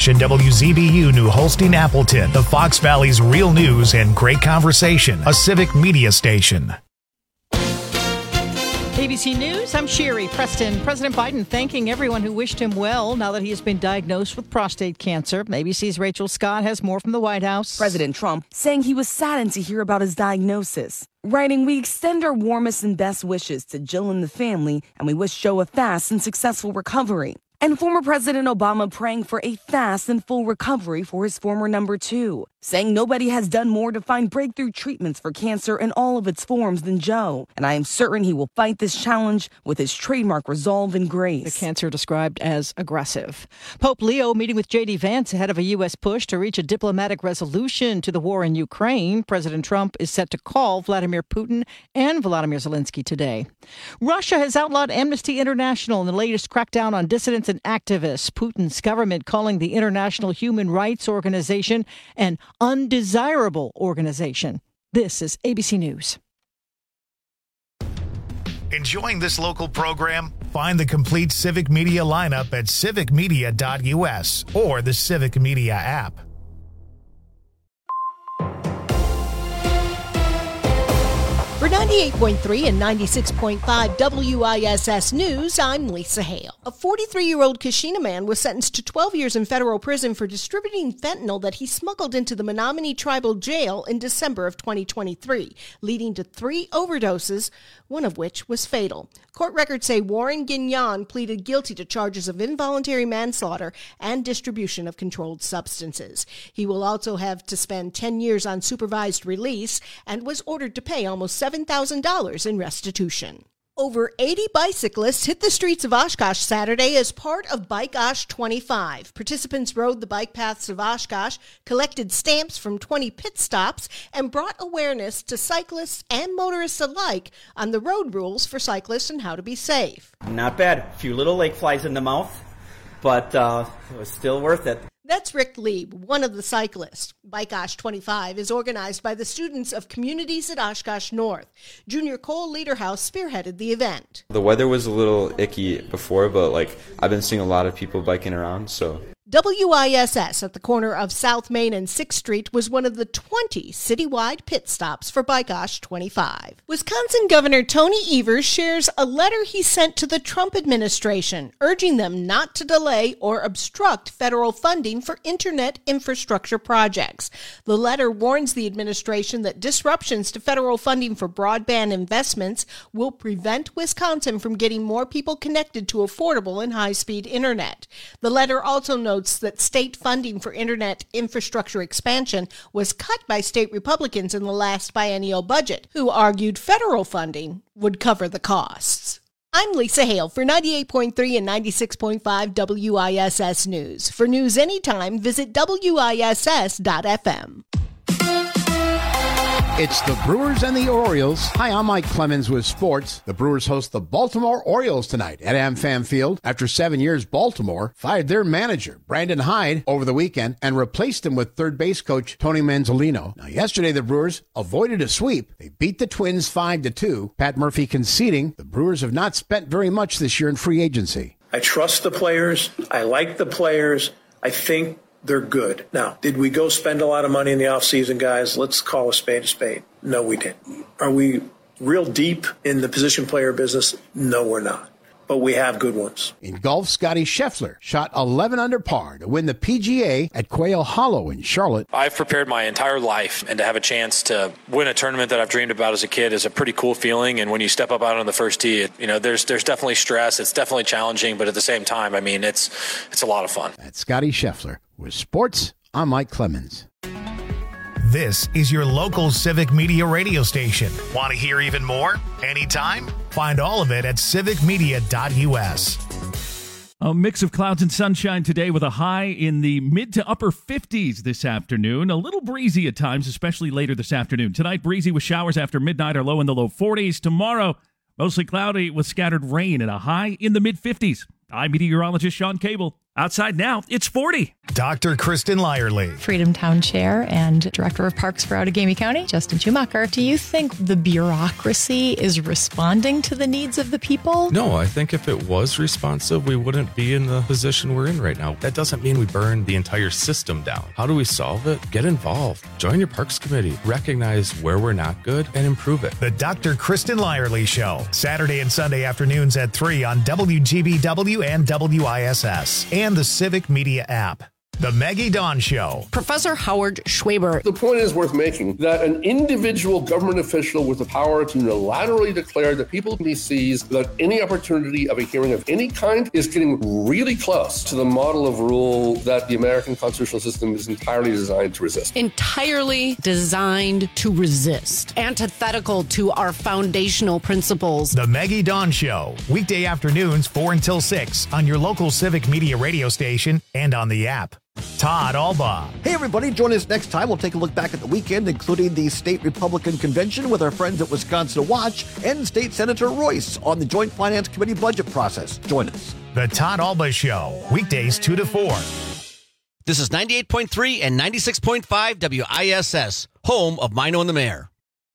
station WZBU New Holstein Appleton, the Fox Valley's real news and great conversation, a civic media station. ABC News, I'm Sherry Preston. President Biden thanking everyone who wished him well now that he has been diagnosed with prostate cancer. ABC's Rachel Scott has more from the White House. President Trump saying he was saddened to hear about his diagnosis. Writing, we extend our warmest and best wishes to Jill and the family, and we wish Joe a fast and successful recovery. And former President Obama praying for a fast and full recovery for his former number two, saying nobody has done more to find breakthrough treatments for cancer in all of its forms than Joe. And I am certain he will fight this challenge with his trademark resolve and grace. The cancer described as aggressive. Pope Leo meeting with J.D. Vance ahead of a U.S. push to reach a diplomatic resolution to the war in Ukraine. President Trump is set to call Vladimir Putin and Volodymyr Zelensky today. Russia has outlawed Amnesty International in the latest crackdown on dissidents and activists. Putin's government calling the International Human Rights Organization an undesirable organization. This is ABC News. Enjoying this local program? Find the complete Civic Media lineup at civicmedia.us or the Civic Media app. For 98.3 and 96.5 WISS News, I'm Lisa Hale. A 43-year-old Kashina man was sentenced to 12 years in federal prison for distributing fentanyl that he smuggled into the Menominee Tribal Jail in December of 2023, leading to 3 overdoses, one of which was fatal. Court records say Warren Guignon pleaded guilty to charges of involuntary manslaughter and distribution of controlled substances. He will also have to spend 10 years on supervised release and was ordered to pay almost $7,000 in restitution. Over 80 bicyclists hit the streets of Oshkosh Saturday as part of Bike Osh 25. Participants rode the bike paths of Oshkosh, collected stamps from 20 pit stops, and brought awareness to cyclists and motorists alike on the road rules for cyclists and how to be safe. Not bad. A few little lake flies in the mouth, but it was still worth it. That's Rick Lieb, one of the cyclists. Bike Osh 25 is organized by the students of communities at Oshkosh North. Junior Cole Lederhouse spearheaded the event. The weather was a little icky before, but I've been seeing a lot of people biking around, so. WISS at the corner of South Main and 6th Street was one of the 20 citywide pit stops for Bike Osh 25. Wisconsin Governor Tony Evers shares a letter he sent to the Trump administration, urging them not to delay or obstruct federal funding for internet infrastructure projects. The letter warns the administration that disruptions to federal funding for broadband investments will prevent Wisconsin from getting more people connected to affordable and high-speed internet. The letter also notes that state funding for internet infrastructure expansion was cut by state Republicans in the last biennial budget, who argued federal funding would cover the costs. I'm Lisa Hale for 98.3 and 96.5 WISS News. For news anytime, visit WISS.FM. It's the Brewers and the Orioles. Hi, I'm Mike Clemens with sports. The Brewers host the Baltimore Orioles tonight at AmFam Field. After 7 years, Baltimore fired their manager, Brandon Hyde, over the weekend and replaced him with third base coach Tony Manzolino. Now, yesterday, the Brewers avoided a sweep. They beat the Twins 5-2. Pat Murphy conceding the Brewers have not spent very much this year in free agency. I trust the players. I like the players. I think they're good. Now, did we go spend a lot of money in the offseason, guys? Let's call a spade a spade. No, we didn't. Are we real deep in the position player business? No, we're not. But we have good ones. In golf, Scotty Scheffler shot 11 under par to win the PGA at Quail Hollow in Charlotte. I've prepared my entire life, and to have a chance to win a tournament that I've dreamed about as a kid is a pretty cool feeling. And when you step up out on the first tee, there's definitely stress. It's definitely challenging, but at the same time, it's a lot of fun. That's Scotty Scheffler. With sports, I'm Mike Clemens. This is your local Civic Media radio station. Want to hear even more? Anytime? Find all of it at civicmedia.us. A mix of clouds and sunshine today with a high in the mid to upper 50s this afternoon. A little breezy at times, especially later this afternoon. Tonight, breezy with showers after midnight or low in the low 40s. Tomorrow, mostly cloudy with scattered rain and a high in the mid 50s. I'm meteorologist Sean Cable. Outside now, it's 40. Dr. Kristen Lyerly. Freedom Town Chair and Director of Parks for Outagamie County, Justin Schumacher. Do you think the bureaucracy is responding to the needs of the people? No, I think if it was responsive, we wouldn't be in the position we're in right now. That doesn't mean we burn the entire system down. How do we solve it? Get involved. Join your Parks Committee. Recognize where we're not good and improve it. The Dr. Kristen Lyerly Show. Saturday and Sunday afternoons at 3 on WGBW and WISS. And the Civic Media app. The Maggie Dawn Show. Professor Howard Schwaber. The point is worth making that an individual government official with the power to unilaterally declare that people can be seized without any opportunity of a hearing of any kind is getting really close to the model of rule that the American constitutional system is entirely designed to resist. Entirely designed to resist. Antithetical to our foundational principles. The Maggie Dawn Show. Weekday afternoons 4 until 6 on your local Civic Media radio station and on the app. Todd Alba. Hey, everybody. Join us next time. We'll take a look back at the weekend, including the state Republican convention with our friends at Wisconsin Watch and State Senator Royce on the Joint Finance Committee budget process. Join us. The Todd Alba Show. Weekdays 2 to 4. This is 98.3 and 96.5 WISS, home of Mino and the Mayor.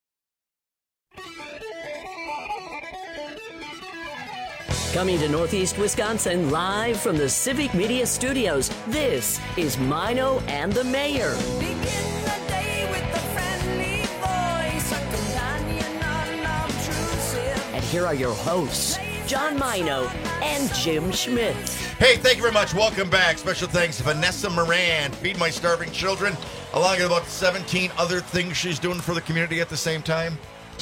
Coming to Northeast Wisconsin, live from the Civic Media Studios, this is Mino and the Mayor. Begin the day with a friendly voice, a companion unobtrusive. And here are your hosts, John Mino and Jim Schmidt. Hey, thank you very much. Welcome back. Special thanks to Vanessa Moran, Feed My Starving Children, along with about 17 other things she's doing for the community at the same time.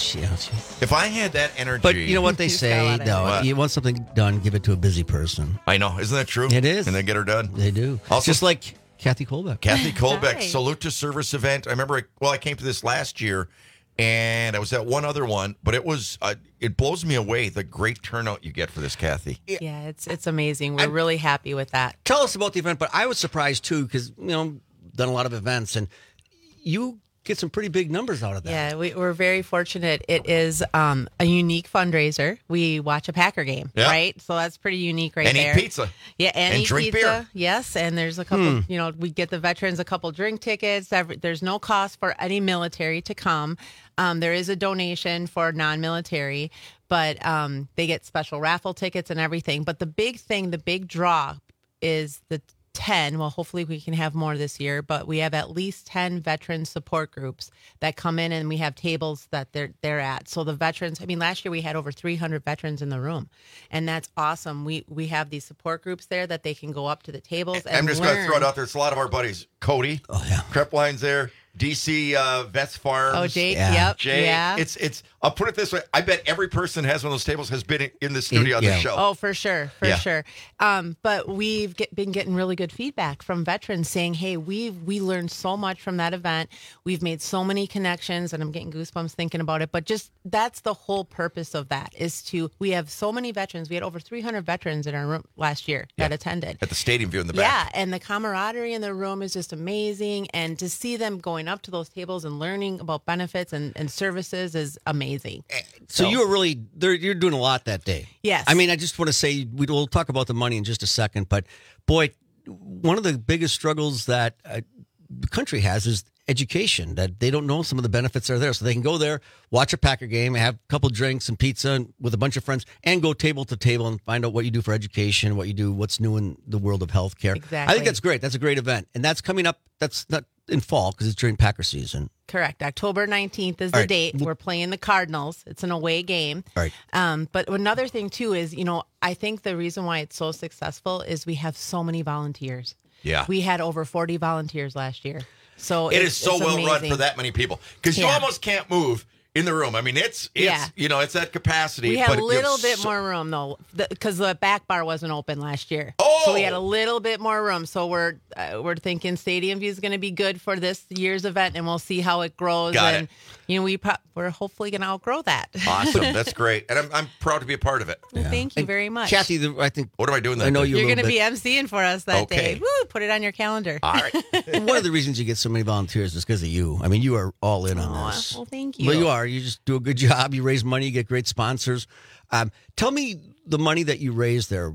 If I had that energy... But you know what they say, though? You want something done, give it to a busy person. I know. Isn't that true? It is. And they get her done. They do. Also, just like Kathy Kolbeck. Kathy Kolbeck, Salute to Service event. I remember, I came to this last year, and I was at one other one, but it was... it blows me away, the great turnout you get for this, Kathy. Yeah, it's amazing. We're really happy with that. Tell us about the event, but I was surprised, too, because, done a lot of events, and you... get some pretty big numbers out of that. Yeah, we're very fortunate. It is a unique fundraiser. We watch a Packer game, right? So that's pretty unique there. And eat pizza. Yeah, and eat drink pizza. Beer. Yes, and there's a couple, we get the veterans a couple drink tickets. There's no cost for any military to come. There is a donation for non-military, but they get special raffle tickets and everything. But the big draw is the 10, well, hopefully we can have more this year, but we have at least 10 veteran support groups that come in, and we have tables that they're at. So the veterans, last year we had over 300 veterans in the room, and that's awesome. We have these support groups there that they can go up to the tables and I'm just going to throw it out there. It's a lot of our buddies. Cody, Crepline's there. DC Vets Farms. Oh, Jake, yep. Jake. Yeah. It's. I'll put it this way. I bet every person has one of those tables has been in the studio on the show. Oh, for sure. Sure. But we've been getting really good feedback from veterans saying, hey, we learned so much from that event. We've made so many connections, and I'm getting goosebumps thinking about it. But just that's the whole purpose of that we have so many veterans. We had over 300 veterans in our room last year that attended. At the stadium view in the back. Yeah, and the camaraderie in the room is just amazing. And to see them going up to those tables and learning about benefits and services is amazing. So you were really, you're doing a lot that day. Yes. I just want to say, we'll talk about the money in just a second, but boy, one of the biggest struggles that the country has is education, that they don't know some of the benefits that are there. So they can go there, watch a Packer game, have a couple drinks and pizza with a bunch of friends, and go table to table and find out what you do for education, what's new in the world of healthcare. Exactly. I think that's great. That's a great event. And that's coming up. That's not in fall because it's during Packer season. Correct. October 19th is the date. We're playing the Cardinals. It's an away game. All right. But another thing, too, is, I think the reason why it's so successful is we have so many volunteers. Yeah. We had over 40 volunteers last year. So it is so well run for that many people because you almost can't move in the room. It's it's that capacity. We had a little bit more room though because the back bar wasn't open last year. Oh, so we had a little bit more room. So we're thinking Stadium View is going to be good for this year's event, and we'll see how it grows. Got it. We're hopefully going to outgrow that. Awesome, that's great, and I'm proud to be a part of it. Well, thank you very much, Kathy. I think. What am I doing? I know you're going to be emceeing for us that day. Woo! Put it on your calendar. All right. One of the reasons you get so many volunteers is because of you. You are all in on this. Well, thank you. Well, you are. You just do a good job. You raise money. You get great sponsors. Tell me the money that you raise there.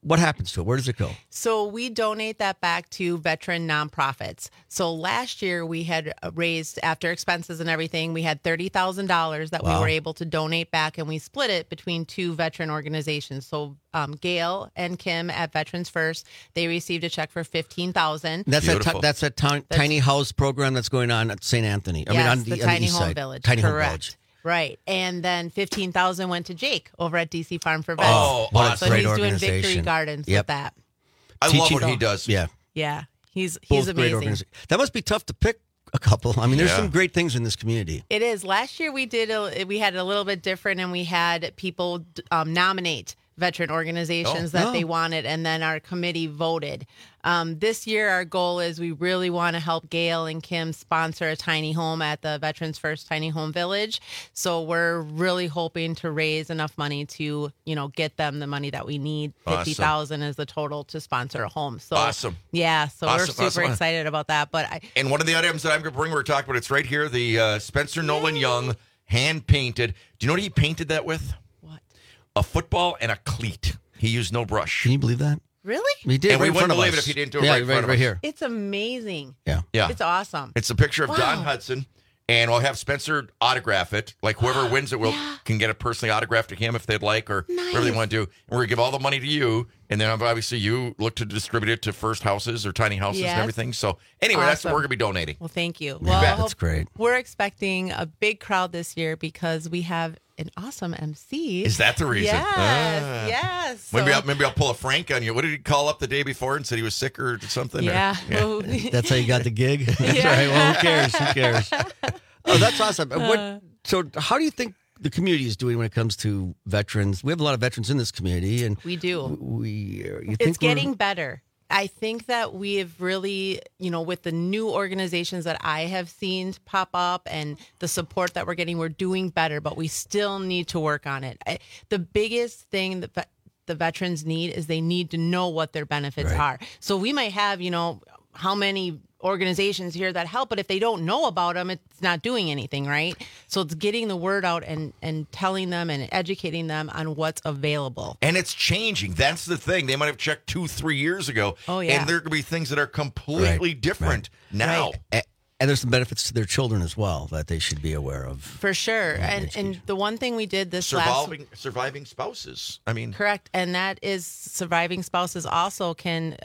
what happens to it? Where does it go? So we donate that back to veteran nonprofits. So last year we had raised, after expenses and everything, we had $30,000 that we were able to donate back, and we split it between 2 veteran organizations. So Gail and Kim at Veterans First, they received a check for $15,000. That's a tiny house program that's going on at St. Anthony. Yes, on the Tiny east Home side. Village. Tiny Home Correct. Village. Right. And then $15,000 went to Jake over at DC Farm for Vets. Oh, what a so great he's doing organization. Victory Gardens with that. I love what he does. Yeah. Yeah. He's Both great amazing. organizations. That must be tough to pick a couple. I mean, there's Yeah. some great things in this community. It is. Last year we had a little bit different, and we had people nominate veteran organizations that they wanted, and then our committee voted. This year, our goal is we really want to help Gail and Kim sponsor a tiny home at the Veterans First Tiny Home Village. So we're really hoping to raise enough money to, get them the money that we need. $50,000 is the total to sponsor a home. So Awesome. Yeah, so we're Awesome, super awesome. excited about that. But And one of the items that I'm going to bring, we're talking about, it's right here, the Spencer Nolan Young hand painted. Do you know what he painted that with? What? A football and a cleat. He used no brush. Can you believe that? Really? He did. And right we in front wouldn't of believe it us. if he didn't do it right in front of us. here. It's amazing. Yeah. Yeah. It's awesome. It's a picture of Wow. Don Hudson, and we'll have Spencer autograph it. Like whoever wins it can get it personally autographed to him if they'd like, or whatever they want to do. And we're going to give all the money to you, and then obviously you look to distribute it to first houses or tiny houses Yes. and everything. So anyway, that's what Awesome. we're going to be donating. Well, thank you. You Well, bet. I That's hope- great. We're expecting a big crowd this year because we have an awesome MC. Is that the reason? Yes, yes. Maybe So- I'll pull a Frank on you. What did he call up the day before and said he was sick or something? Yeah. Or, That's how you got the gig? That's Yeah. right. Well, who cares? Who cares? Oh, that's awesome. So how do you think the community is doing when it comes to veterans? We have a lot of veterans in this community, and We do. You think It's getting better. I think that we have really, with the new organizations that I have seen pop up and the support that we're getting, we're doing better, but we still need to work on it. The biggest thing that the veterans need is they need to know what their benefits are. So we might have, how many organizations here that help, but if they don't know about them, it's not doing anything, right? So it's getting the word out and telling them and educating them on what's available. And it's changing. That's the thing. They might have checked 2-3 years ago. Oh, yeah. And there could be things that are completely different now. And there's some benefits to their children as well that they should be aware of. For sure. And the one thing we did this Surviving spouses. I mean, correct. And that is surviving spouses also can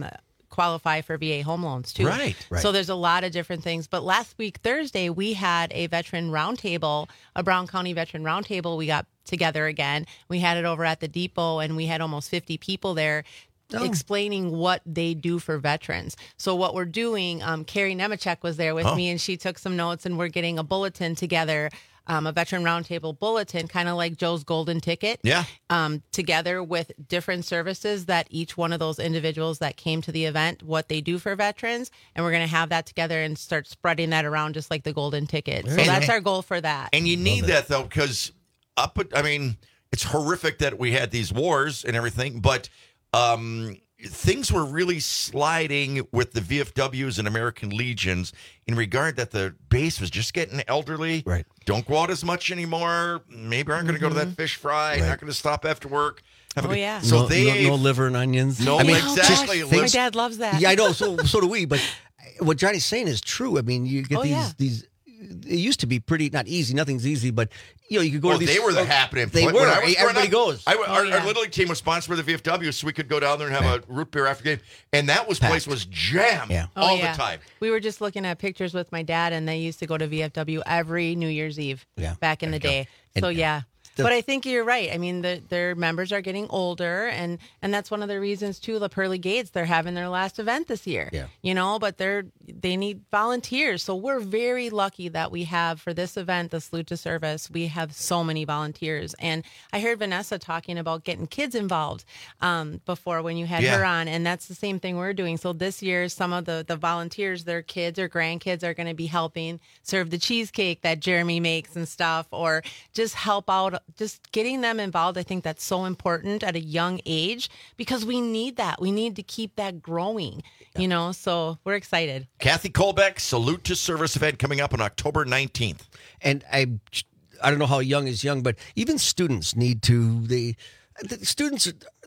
qualify for VA home loans too. Right. So there's a lot of different things. But last week, Thursday, we had a veteran roundtable, a Brown County veteran roundtable. We got together again. We had it over at the depot, and we had almost 50 people there explaining what they do for veterans. So what we're doing, Carrie Nemechek was there with me, and she took some notes, and we're getting a bulletin together, a veteran roundtable bulletin, kind of like Joe's Golden Ticket. Yeah. Together with different services that each one of those individuals that came to the event, what they do for veterans. And we're going to have that together and start spreading that around just like the Golden Ticket. So that's our goal for that. And you need that, though, because it's horrific that we had these wars and everything, but things were really sliding with the VFWs and American Legions in regard that the base was just getting elderly. Right. Don't go out as much anymore. Maybe aren't going to go to that fish fry. Not going to stop after work. Yeah. So no liver and onions. No, exactly. My dad loves that. Yeah, I know. So do we. But what Johnny's saying is true. I mean, you get these. It used to be pretty not easy. Nothing's easy, but you could go to these. They were the happening. They When were. I was growing Everybody up, goes. Our Little League team was sponsored by the VFW, so we could go down there and have a root beer after game, and that place was jammed all the time. We were just looking at pictures with my dad, and they used to go to VFW every New Year's Eve back in the day. So but I think you're right. I mean, their members are getting older, and that's one of the reasons too. The Pearly Gates, they're having their last event this year. Yeah. But they need volunteers. So we're very lucky that we have for this event, the Salute to Service. We have so many volunteers, and I heard Vanessa talking about getting kids involved before when you had her on, and that's the same thing we're doing. So this year, some of the volunteers, their kids or grandkids are going to be helping serve the cheesecake that Jeremy makes and stuff, or just help out. Just getting them involved, I think that's so important at a young age because we need that. We need to keep that growing, so we're excited. Kathy Kolbeck, Salute to Service event coming up on October 19th. And I don't know how young is young, but even students need to. The students,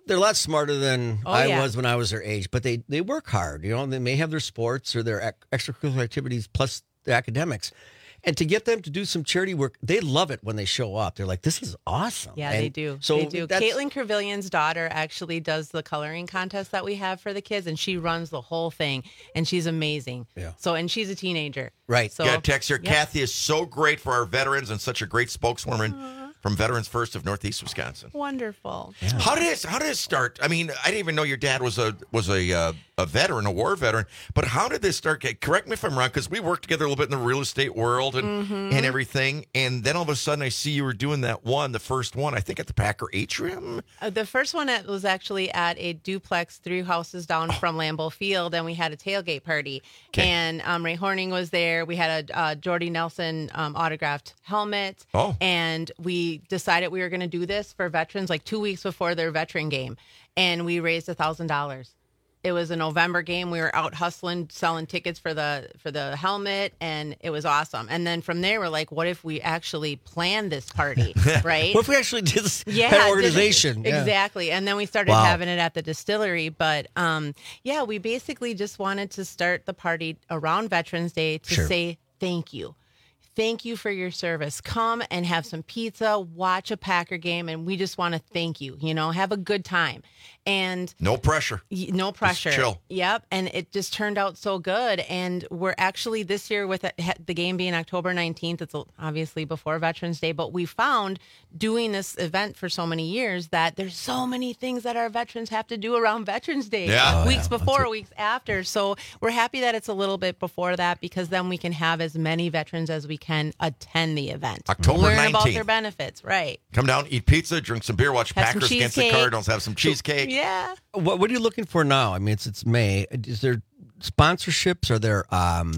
They're a lot smarter than Oh, I yeah. was when I was their age, but they work hard. You know, they may have their sports or their extracurricular activities plus the academics. And to get them to do some charity work, they love it when they show up. They're like, this is awesome. Yeah, And they do. So they do. that's- Caitlin Crevillion's daughter actually does the coloring contest that we have for the kids, and she runs the whole thing, and she's amazing. Yeah. So, and she's a teenager. Right. So, Got a text here. yep. Kathy is so great for our veterans and such a great spokeswoman from Veterans First of Northeast Wisconsin. Wonderful. How did it start? I mean, I didn't even know your dad was a veteran, a war veteran. But how did this start? Correct me if I'm wrong, because we worked together a little bit in the real estate world and everything. And then all of a sudden, I see you were doing the first one. I think at the Packer Atrium. The first one was actually at a duplex 3 houses down from Lambeau Field, and we had a tailgate party. Okay. And Ray Horning was there. We had a Jordy Nelson autographed helmet. Oh. And we decided we were going to do this for veterans like 2 weeks before their veteran game. And we raised $1,000. It was a November game. We were out hustling, selling tickets for the helmet, and it was awesome. And then from there, we're like, what if we actually planned this party, right? What if we actually did this Yeah, had an organization? Yeah. Exactly. And then we started Wow. having it at the distillery. But yeah, we basically just wanted to start the party around Veterans Day to Sure. say thank you. Thank you for your service. Come and have some pizza, watch a Packer game, and we just want to thank you. You know, have a good time. And No pressure. no pressure. chill. Yep. And it just turned out so good. And we're actually this year with the game being October 19th, it's obviously before Veterans Day, but we found doing this event for so many years that there's so many things that our veterans have to do around Veterans Day. Yeah. Oh, Weeks yeah. before, weeks after. So we're happy that it's a little bit before that because then we can have as many veterans as we can attend the event. October Learn about 19th. their benefits. Right. Come down, eat pizza, drink some beer, watch Have some Packers against the cheesecake. Cardinals, have some cheesecake. Yeah. What are you looking for now? I mean, it's May. Is there sponsorships? Are there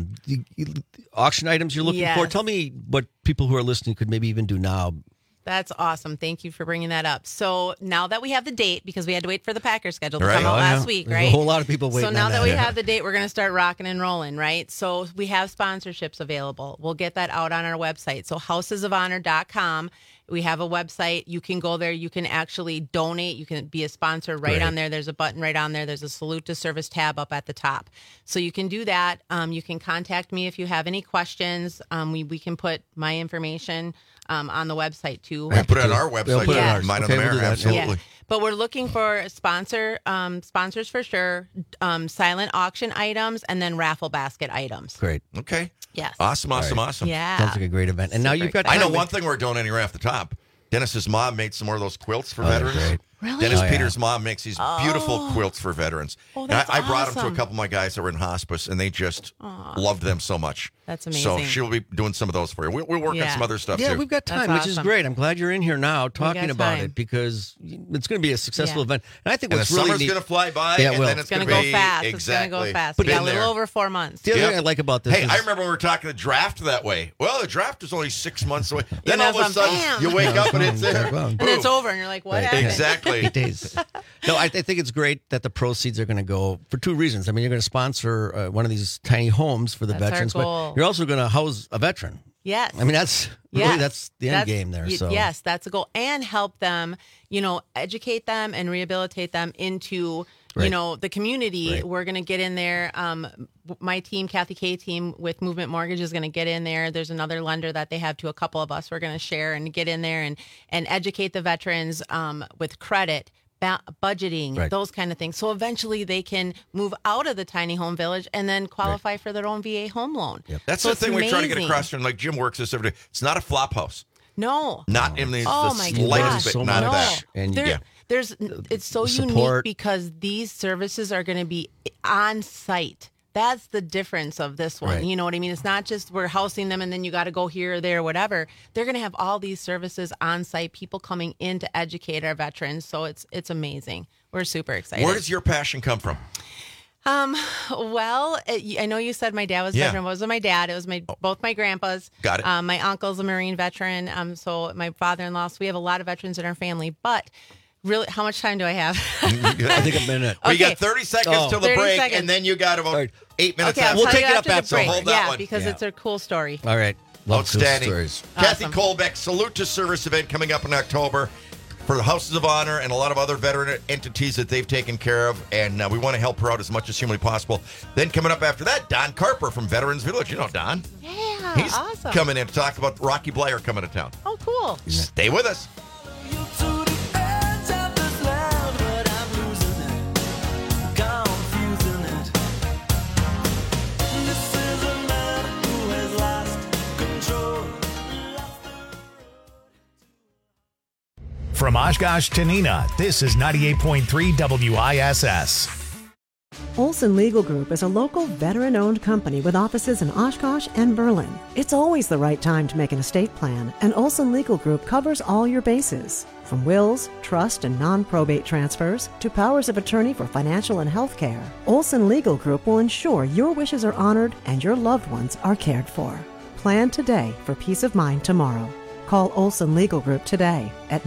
auction items you're looking for? Yes. Tell me what people who are listening could maybe even do now. That's awesome. Thank you for bringing that up. So now that we have the date, because we had to wait for the Packers schedule to Right. come out Oh, last yeah. week, There's right? a whole lot of people waiting So now on that that. we Yeah. have the date, we're going to start rocking and rolling, right? So we have sponsorships available. We'll get that out on our website. So housesofhonor.com. We have a website. You can go there. You can actually donate. You can be a sponsor right Great. on there. There's a button right on there. There's a salute to service tab up at the top. So you can do that. You can contact me if you have any questions. We can put my information on the website too. We put it on our They'll website, put it on yeah. ours. Mine Okay, on the we'll do Mayor, that. absolutely. But we're looking for sponsors for sure, silent auction items, and then raffle basket items. Great. Okay. Yes. Awesome. Yeah. Sounds like a great event. And now Super you've got I know time. one thing we're donating right off the top. Dennis's mom made some more of those quilts for Oh, they're veterans. great. Really? Dennis Oh, yeah. Peters' mom makes these beautiful quilts for veterans. Oh, And that's I brought them to a awesome. couple of my guys that were in hospice, and they just loved them so much. That's So amazing. she'll be doing some of those for you. We'll work on Yeah. some other stuff, Yeah, too. we've got That's time, which is awesome. great. I'm glad you're in here now talking got about time. it because it's going to be a successful Yeah. event. And I think And the what's really summer's neat, going to fly by, Yeah, it and will. then It's it's going going to to go be fast. Exactly. It's going to go fast. But We got a been little there. over 4 months. the other Yep. thing I like about this Hey, is I remember when we were talking the draft that way. Well, the draft is only 6 months away. Then know, all of a sudden, bam. you wake up and it's there. And it's over, and you're like, what happened? Exactly. 8 days. No, I think it's great that the proceeds are going to go for 2 reasons. I mean, you're going to sponsor one of these tiny homes for the That's our veterans, goal. but you're also going to house a veteran. Yes. I mean, that's really Yes. that's the end game there. So Yes, that's a goal. And help them, educate them and rehabilitate them into, Right. the community. Right. We're going to get in there. My team, Kathy K team with Movement Mortgage is going to get in there. There's another lender that they have to a couple of us. We're going to share and get in there and educate the veterans with credit. Budgeting, Right. those kind of things. So eventually they can move out of the tiny home village and then qualify for their own VA home loan. That's So the it's thing we try to get amazing. across, and like Jim works this every day. It's not a flop house. No. Not in the, Oh the my slightest gosh. bit, So not much. that. And There- yeah. it's so the unique support. because these services are going to be on site. That's the difference of this one. Right. You know what I mean? It's not just we're housing them and then you got to go here or there, whatever. They're going to have all these services on site, people coming in to educate our veterans. So it's amazing. We're super excited. Where does your passion come from? Well, I know you said my dad was Yeah. veteran. It wasn't my dad. It was both my grandpas. Got it. My uncle's a Marine veteran. So my father-in-law. So we have a lot of veterans in our family. But really, how much time do I have? I think a minute. We Okay. got 30 seconds Oh. till the 30 break, seconds. and then you got about 8 minutes Okay, after. I'll We'll tell take you it after up the after. break. Hold that yeah, one. because Yeah. it's a cool story. All right. Love cool Outstanding. stories. Kathy Awesome. Kolbeck, Salute to Service event coming up in October. for the Houses of Honor and a lot of other veteran entities that they've taken care of, and we want to help her out as much as humanly possible. Then coming up after that, Don Carper from Veterans Village. You know Don. Yeah, He's awesome. coming in to talk about Rocky Blyer coming to town. Oh, cool. Stay with us. From Oshkosh to Neenah, this is 98.3 WISS. Olson Legal Group is a local veteran-owned company with offices in Oshkosh and Berlin. It's always the right time to make an estate plan, and Olson Legal Group covers all your bases. From wills, trust, and non-probate transfers to powers of attorney for financial and health care, Olson Legal Group will ensure your wishes are honored and your loved ones are cared for. Plan today for peace of mind tomorrow. Call Olson Legal Group today at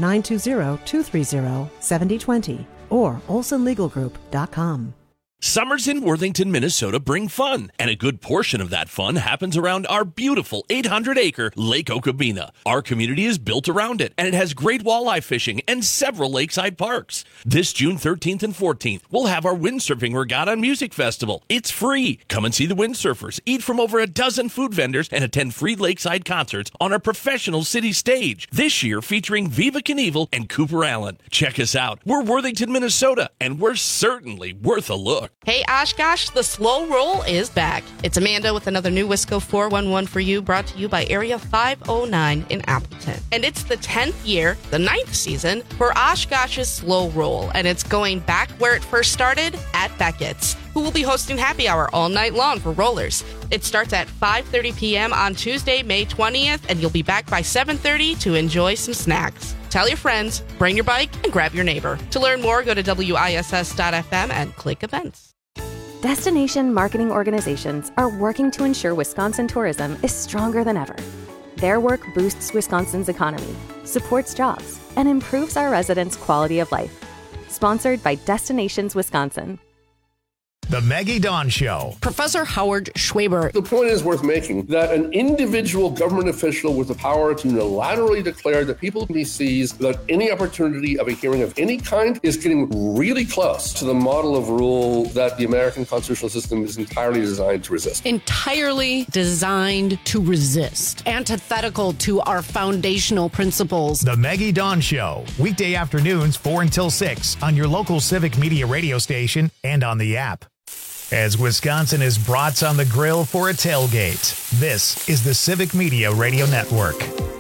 920-230-7020 or olsonlegalgroup.com. Summers in Worthington, Minnesota bring fun, and a good portion of that fun happens around our beautiful 800-acre Lake Okabena. Our community is built around it, and it has great walleye fishing and several lakeside parks. This June 13th and 14th, we'll have our Windsurfing Regatta and Music Festival. It's free. Come and see the windsurfers, eat from over a dozen food vendors, and attend free lakeside concerts on our professional city stage. This year featuring Viva Knievel and Cooper Allen. Check us out. We're Worthington, Minnesota, and we're certainly worth a look. Hey Oshkosh, the slow roll is back. It's Amanda with another new Wisco 411 for you, brought to you by Area 509 in Appleton. And it's the 10th year, the 9th season, for Oshkosh's Slow Roll, and it's going back where it first started, at Beckett's, who will be hosting happy hour all night long for rollers. It starts at 5:30 p.m. on Tuesday, May 20th, and you'll be back by 7:30 to enjoy some snacks. Tell your friends, bring your bike, and grab your neighbor. To learn more, go to WISS.FM and click events. Destination marketing organizations are working to ensure Wisconsin tourism is stronger than ever. Their work boosts Wisconsin's economy, supports jobs, and improves our residents' quality of life. Sponsored by Destinations Wisconsin. The Maggie Dawn Show. Professor Howard Schwaber. The point is worth making that an individual government official with the power to unilaterally declare that people he sees without any opportunity of a hearing of any kind is getting really close to the model of rule that the American constitutional system is entirely designed to resist. Entirely designed to resist. Antithetical to our foundational principles. The Maggie Dawn Show. Weekday afternoons 4 until 6 on your local Civic Media radio station and on the app. As Wisconsin is brats on the grill for a tailgate, this is the Civic Media Radio Network.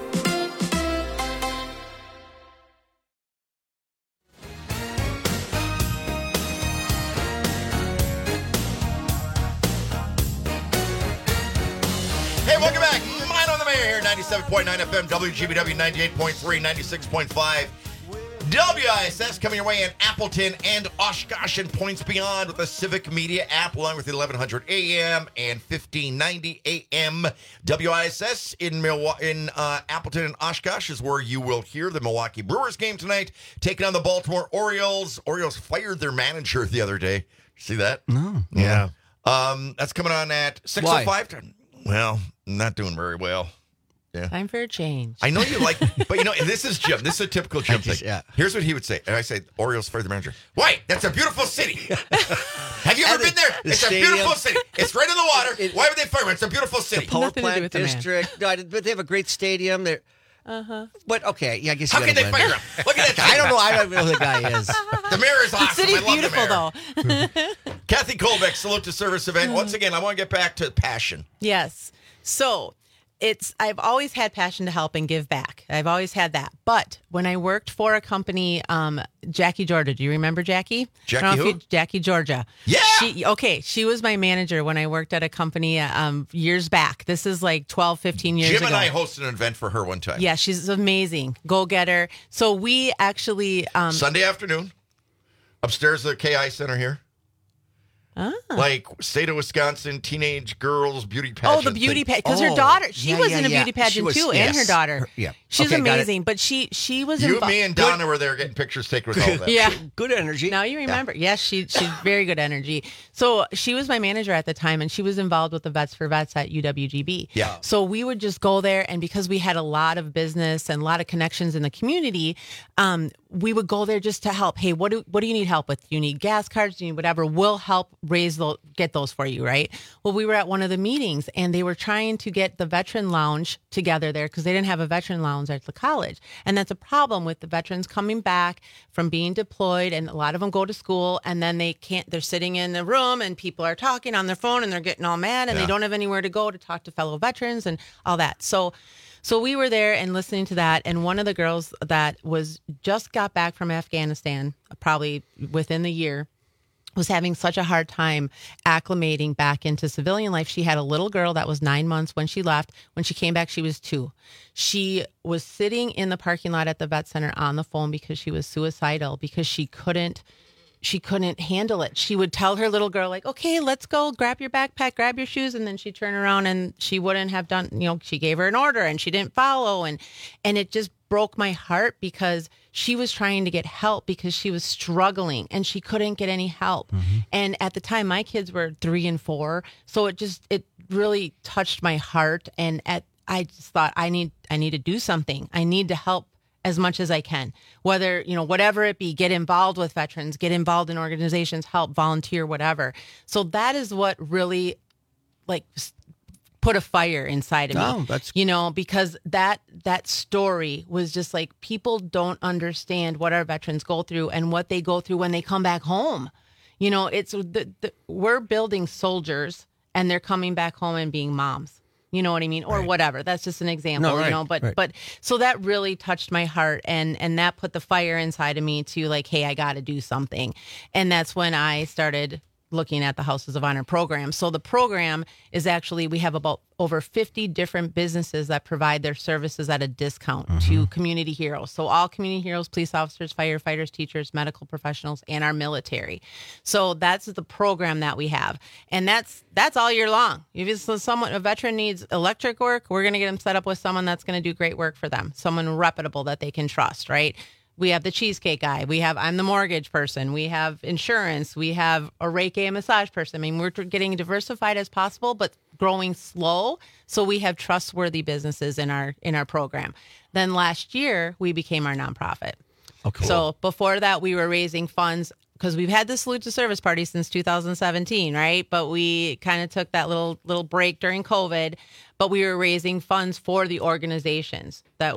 Hey, welcome back. Mine on the Mayor here, 97.9 FM, WGBW 98.3, 96.5. WISS coming your way in Appleton and Oshkosh and points beyond with the Civic Media app, along with 1100 AM and 1590 AM. WISS in Appleton and Oshkosh is where you will hear the Milwaukee Brewers game tonight, taking on the Baltimore Orioles. Orioles fired their manager the other day. See that? No. Yeah. That's coming on at 6:05. Well, not doing very well. Yeah. Time for a change. I know you like, but you know, this is Jim. This is a typical Jim thing. Yeah. Here's what he would say. And I say, Orioles fired the manager. Why? That's a beautiful city. Have you ever been there? It's a beautiful city. It's right in the water. Why would they fire him? It's a beautiful city. The power plant district. No, but they have a great stadium. They're, But okay, yeah, I guess. How can they fire him? Look at that. I don't know. I don't know who the guy is. The mayor is awesome. The city's beautiful, though. Kathy Kolbeck, salute to service event. Once again, I want to get back to passion. Yes. So I've always had passion to help and give back. I've always had that. But when I worked for a company, Jackie Georgia, do you remember Jackie? Jackie who? Jackie Georgia. Yeah. She was my manager when I worked at a company years back. This is like 12, 15 years ago. Jim and I hosted an event for her one time. Yeah, she's amazing. Go-getter. So we actually... Sunday afternoon, upstairs at the KI Center here. Like state of Wisconsin teenage girls beauty pageant. Oh, the beauty thing. pageant. Because her daughter, she was in a beauty pageant too, and her daughter. She's Okay, got it. amazing. But she was You, involved. me, and Donna were there getting pictures taken with all that. Yeah. Good energy. Now you remember. Yes, she's very good energy. So she was my manager at the time, and she was involved with the Vets for Vets at UWGB. Yeah. So we would just go there, and because we had a lot of business and a lot of connections in the community, we would go there just to help. Hey, what do you need help with? Do you need gas cards? Do you need whatever? We'll help get those for you, right? Well, we were at one of the meetings, and they were trying to get the veteran lounge together there because they didn't have a veteran lounge at the college. And that's a problem with the veterans coming back from being deployed, and a lot of them go to school, and then they're sitting in the room, and people are talking on their phone, and they're getting all mad, and they don't have anywhere to go to talk to fellow veterans and all that. So we were there and listening to that, and one of the girls that was just got back from Afghanistan, probably within the year, was having such a hard time acclimating back into civilian life. She had a little girl that was 9 months when she left. When she came back, she was 2. She was sitting in the parking lot at the vet center on the phone because she was suicidal, because she couldn't handle it. She would tell her little girl, like, okay, let's go, grab your backpack, grab your shoes. And then she'd turn around and she wouldn't have done, she gave her an order and she didn't follow. And it just broke my heart because she was trying to get help because she was struggling and she couldn't get any help. And at the time, my kids were 3 and 4. So it really touched my heart. And I just thought, I need to do something. I need to help as much as I can, whether, whatever it be, get involved with veterans, get involved in organizations, help, volunteer, whatever. So that is what really put a fire inside of me. Oh, that's because that story was just like, people don't understand what our veterans go through and what they go through when they come back home. It's we're building soldiers and they're coming back home and being moms. You know what I mean? Or whatever. That's just an example, but so that really touched my heart and that put the fire inside of me to like, hey, I got to do something. And that's when I started looking at the Houses of Honor program. So the program is actually, we have about over 50 different businesses that provide their services at a discount to community heroes. So all community heroes, police officers, firefighters, teachers, medical professionals, and our military. So that's the program that we have. And that's all year long. If a veteran needs electric work, we're going to get them set up with someone that's going to do great work for them, someone reputable that they can trust, right? We have the cheesecake guy. I'm the mortgage person. We have insurance. We have a Reiki massage person. I mean, we're getting diversified as possible, but growing slow. So we have trustworthy businesses in our program. Then last year, we became our nonprofit. Okay. So before that, we were raising funds because we've had the Salute to Service party since 2017, right? But we kind of took that little break during COVID. But we were raising funds for the organizations that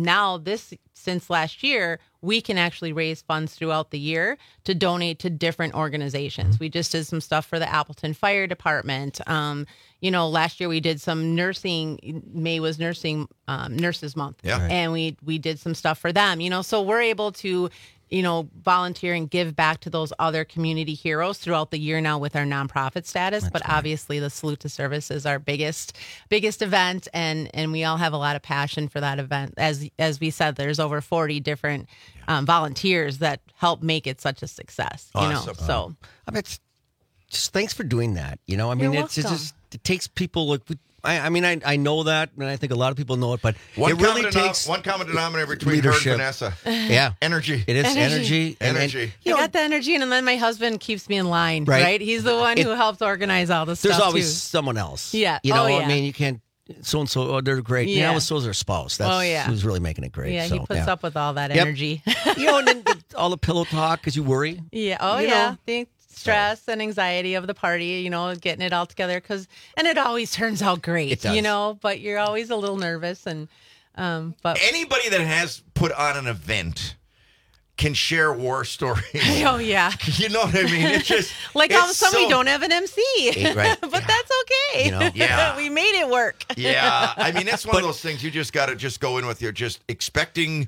since last year, we can actually raise funds throughout the year to donate to different organizations. We just did some stuff for the Appleton Fire Department. Last year we did some nursing. May was Nurses Month. Yeah. And we did some stuff for them, so we're able to, volunteer and give back to those other community heroes throughout the year now with our nonprofit status. But obviously the Salute to Service is our biggest event. And we all have a lot of passion for that event. As we said, there's over 40 different volunteers that help make it such a success, Awesome. So I mean, it's just thanks for doing that. I mean, You're it takes people like, I know that, and I think a lot of people know it, but One it really takes one common denominator between leadership. her and Vanessa. Yeah. Energy. It is energy. Energy. I got the energy, and then my husband keeps me in line, right? He's the one who helps organize all the stuff. There's always too. someone else. Yeah. I mean, you can't, so-and-so, they're great. Yeah. So's their spouse. That's who's really making it great. Yeah, so, he puts up with all that energy. And then all the pillow talk because you worry. Yeah. Oh, yeah. The stress and anxiety of the party, getting it all together and it always turns out great, It does. but you're always a little nervous but Anybody that has put on an event can share war stories. Oh, yeah. You know what I mean? It's just like all of a sudden we don't have an MC, right. but that's okay. Yeah. We made it work. Yeah. I mean, it's one of those things you just got to just go in with your just expecting,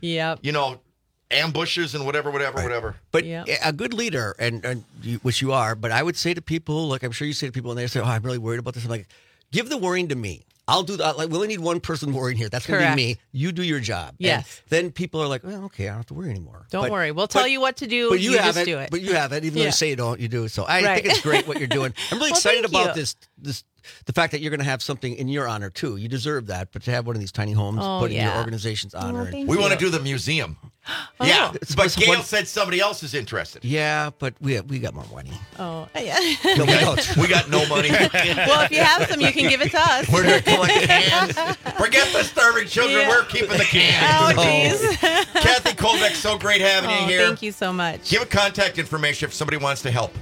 ambushes and whatever. But a good leader, and which you are, but I would say to people, like I'm sure you say to people, and they say, "Oh, I'm really worried about this." I'm like, give the worrying to me. I'll do that. Like, we only need one person worrying here. That's going to be me. You do your job. Yes. And then people are like, well, okay, I don't have to worry anymore. Don't worry. We'll tell you what to do. But you just have do it. But you have it. Even though you say you don't, you do. So I Right. think it's great what you're doing. I'm really Well, excited thank about you. this. The fact that you're going to have something in your honor too. You deserve that. But to have one of these tiny homes put in your organization's honor. We want to do the museum. Yeah, but Gail said somebody else is interested. Yeah, but we got more money. Oh, yeah. No, we don't. We got no money. Well, if you have some, you can give it to us. We're going to collect cans. Forget the starving children. Yeah. We're keeping the cans. Oh, jeez. Kathy Kolbeck, so great having you here. Thank you so much. Give a contact information if somebody wants to help.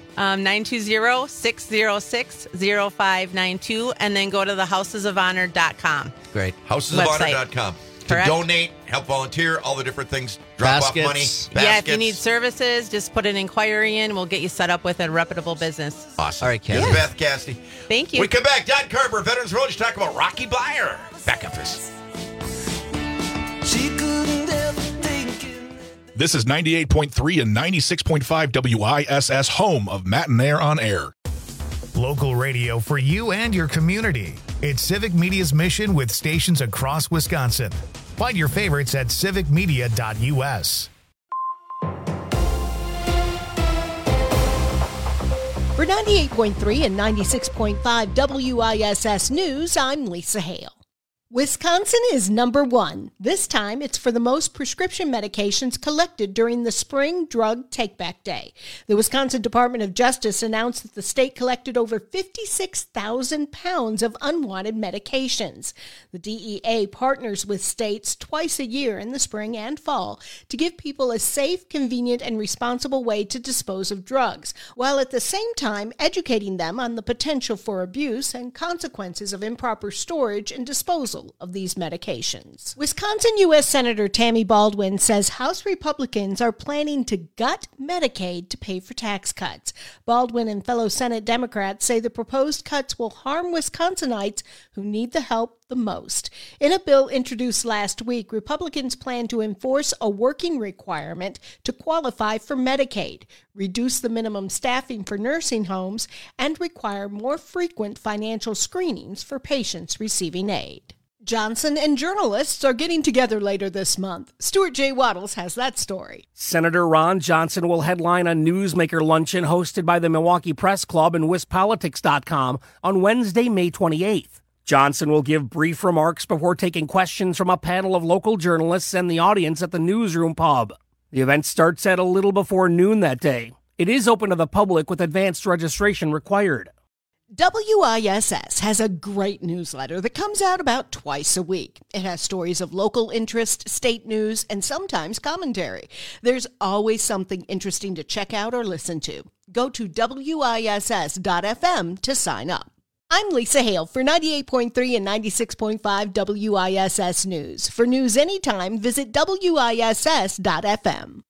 920-606-0592, and then go to the housesofhonor.com. Great. Housesofhonor.com. To Correct. donate, help volunteer, all the different things, drop off money, baskets. Yeah, if you need services, just put an inquiry in. We'll get you set up with a reputable business. Awesome. All right, Kathy. Yes. Beth Cassidy. Thank you. We come back. Don Carver, Veterans Road, to talk about Rocky Bleier. Back up this. This is 98.3 and 96.5 WISS, home of Matt and Air on Air. Local radio for you and your community. It's Civic Media's mission with stations across Wisconsin. Find your favorites at civicmedia.us. For 98.3 and 96.5 WISS News, I'm Lisa Hale. Wisconsin is number one. This time, it's for the most prescription medications collected during the Spring Drug Take-Back Day. The Wisconsin Department of Justice announced that the state collected over 56,000 pounds of unwanted medications. The DEA partners with states twice a year in the spring and fall to give people a safe, convenient, and responsible way to dispose of drugs, while at the same time educating them on the potential for abuse and consequences of improper storage and disposal of these medications. Wisconsin U.S. Senator Tammy Baldwin says House Republicans are planning to gut Medicaid to pay for tax cuts. Baldwin and fellow Senate Democrats say the proposed cuts will harm Wisconsinites who need the help the most. In a bill introduced last week, Republicans plan to enforce a working requirement to qualify for Medicaid, reduce the minimum staffing for nursing homes, and require more frequent financial screenings for patients receiving aid. Johnson and journalists are getting together later this month. Stuart J. Waddles has that story. Senator Ron Johnson will headline a newsmaker luncheon hosted by the Milwaukee Press Club and WisPolitics.com on Wednesday, May 28th. Johnson will give brief remarks before taking questions from a panel of local journalists and the audience at the Newsroom Pub. The event starts at a little before noon that day. It is open to the public with advanced registration required. WISS has a great newsletter that comes out about twice a week. It has stories of local interest, state news, and sometimes commentary. There's always something interesting to check out or listen to. Go to WISS.FM to sign up. I'm Lisa Hale for 98.3 and 96.5 WISS News. For news anytime, visit WISS.FM.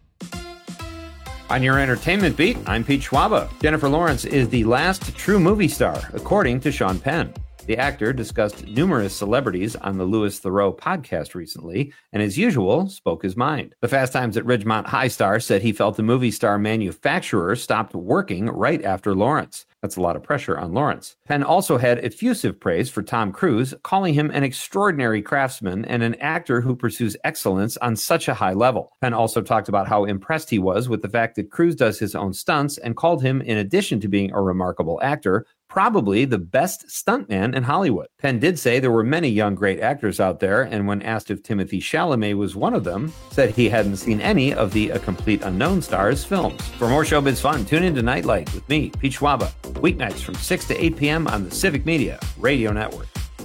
On your entertainment beat, I'm Pete Schwaba. Jennifer Lawrence is the last true movie star, according to Sean Penn. The actor discussed numerous celebrities on the Louis Theroux podcast recently, and as usual, spoke his mind. The Fast Times at Ridgemont High star said he felt the movie star manufacturer stopped working right after Lawrence. That's a lot of pressure on Lawrence. Penn also had effusive praise for Tom Cruise, calling him an extraordinary craftsman and an actor who pursues excellence on such a high level. Penn also talked about how impressed he was with the fact that Cruise does his own stunts and called him, in addition to being a remarkable actor, probably the best stuntman in Hollywood. Penn did say there were many young great actors out there, and when asked if Timothée Chalamet was one of them, said he hadn't seen any of the A Complete Unknown star's films. For more showbiz fun, tune in to Nightlight with me, Pete Schwaba, weeknights from 6 to 8 p.m. on the Civic Media Radio Network.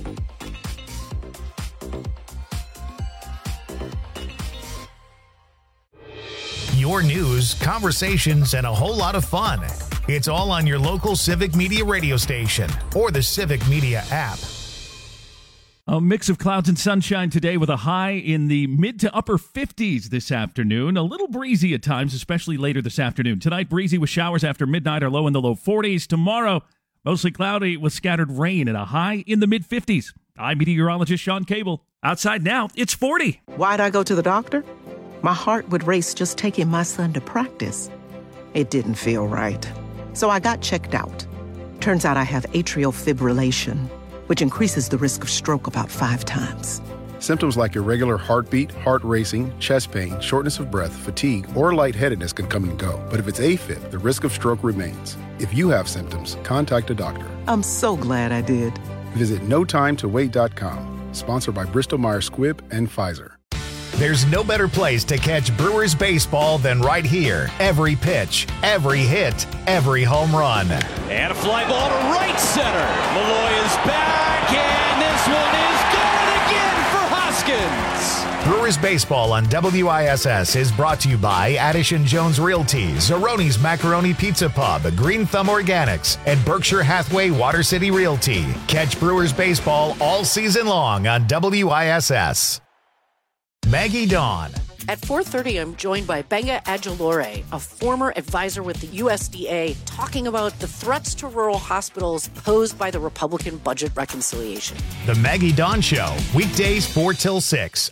Your news, conversations, and a whole lot of fun. It's all on your local Civic Media radio station or the Civic Media app. A mix of clouds and sunshine today with a high in the mid to upper 50s this afternoon. A little breezy at times, especially later this afternoon. Tonight, breezy with showers after midnight or low in the low 40s. Tomorrow, mostly cloudy with scattered rain and a high in the mid 50s. I'm meteorologist Sean Cable. Outside now, it's 40. Why'd I go to the doctor? My heart would race just taking my son to practice. It didn't feel right. So I got checked out. Turns out I have atrial fibrillation. which increases the risk of stroke about 5 times. Symptoms like irregular heartbeat, heart racing, chest pain, shortness of breath, fatigue, or lightheadedness can come and go. But if it's AFib, the risk of stroke remains. If you have symptoms, contact a doctor. I'm so glad I did. Visit notimetowait.com. Sponsored by Bristol-Myers Squibb and Pfizer. There's no better place to catch Brewers baseball than right here. Every pitch, every hit, every home run. And a fly ball to right center. Malloy is back, and this one is gone again for Hoskins. Brewers baseball on WISS is brought to you by Addison Jones Realty, Zeroni's Macaroni Pizza Pub, Green Thumb Organics, and Berkshire Hathaway Water City Realty. Catch Brewers baseball all season long on WISS. Maggie Dawn. At 4:30, I'm joined by Benga Adjalore, a former advisor with the USDA, talking about the threats to rural hospitals posed by the Republican budget reconciliation. The Maggie Dawn Show, weekdays 4 till 6.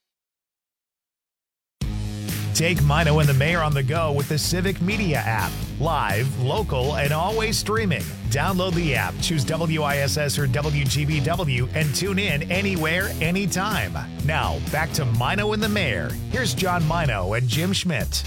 Take Mino and the Mayor on the go with the Civic Media app. Live, local, and always streaming. Download the app, choose WISS or WGBW, and tune in anywhere, anytime. Now, back to Mino and the Mayor. Here's John Mino and Jim Schmidt.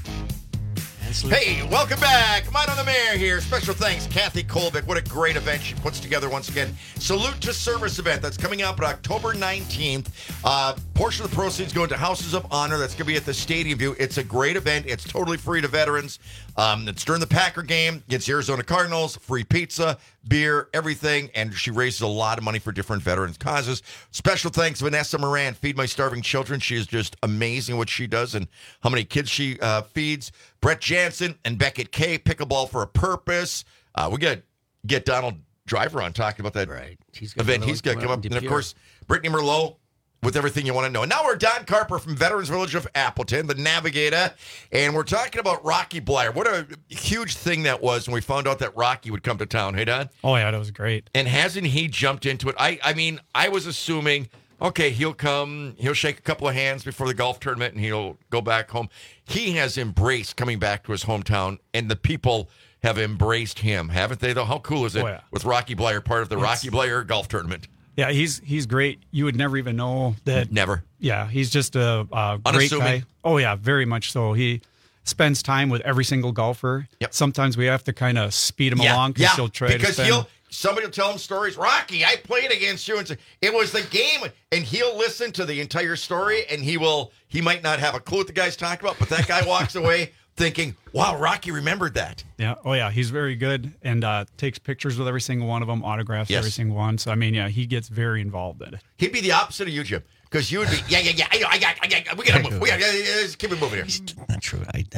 Hey, welcome back. Mino the Mayor here. Special thanks, Kathy Kolbick. What a great event she puts together once again. Salute to Service event that's coming up on October 19th. Portion of the proceeds going to Houses of Honor. That's going to be at the Stadium View. It's a great event. It's totally free to veterans. It's during the Packer game against the Arizona Cardinals. Free pizza, beer, everything. And she raises a lot of money for different veterans causes. Special thanks, Vanessa Moran, Feed My Starving Children. She is just amazing what she does and how many kids she feeds. Brett Jansen and Beckett K, Pickleball for a Purpose. We got to get Donald Driver on talking about that event. He's going to come up. And, of course, Brittany Merlot with everything you want to know. And now we're Don Carper from Veterans Village of Appleton, the Navigator, and we're talking about Rocky Bleier. What a huge thing that was when we found out that Rocky would come to town. Hey, Don? Oh, yeah, that was great. And hasn't he jumped into it? I mean, I was assuming, okay, he'll come, he'll shake a couple of hands before the golf tournament, and he'll go back home. He has embraced coming back to his hometown, and the people have embraced him, haven't they, though? How cool is it with Rocky Bleier, part of the Rocky Bleier golf tournament? Yeah, he's great. You would never even know that. Never. Yeah, he's just a great guy. Oh, yeah, very much so. He spends time with every single golfer. Yep. Sometimes we have to kind of speed him along because he'll try to spend... Somebody will tell him stories. Rocky, I played against you, and say, it was the game, and he'll listen to the entire story, and he might not have a clue what the guy's talking about, but that guy walks away thinking, wow, Rocky remembered that. Yeah. Oh, yeah. He's very good and takes pictures with every single one of them, autographs every single one. So, I mean, yeah, he gets very involved in it. He'd be the opposite of you, Jim, because you would be, I got, we got to move. We got to keep it moving here. Not true.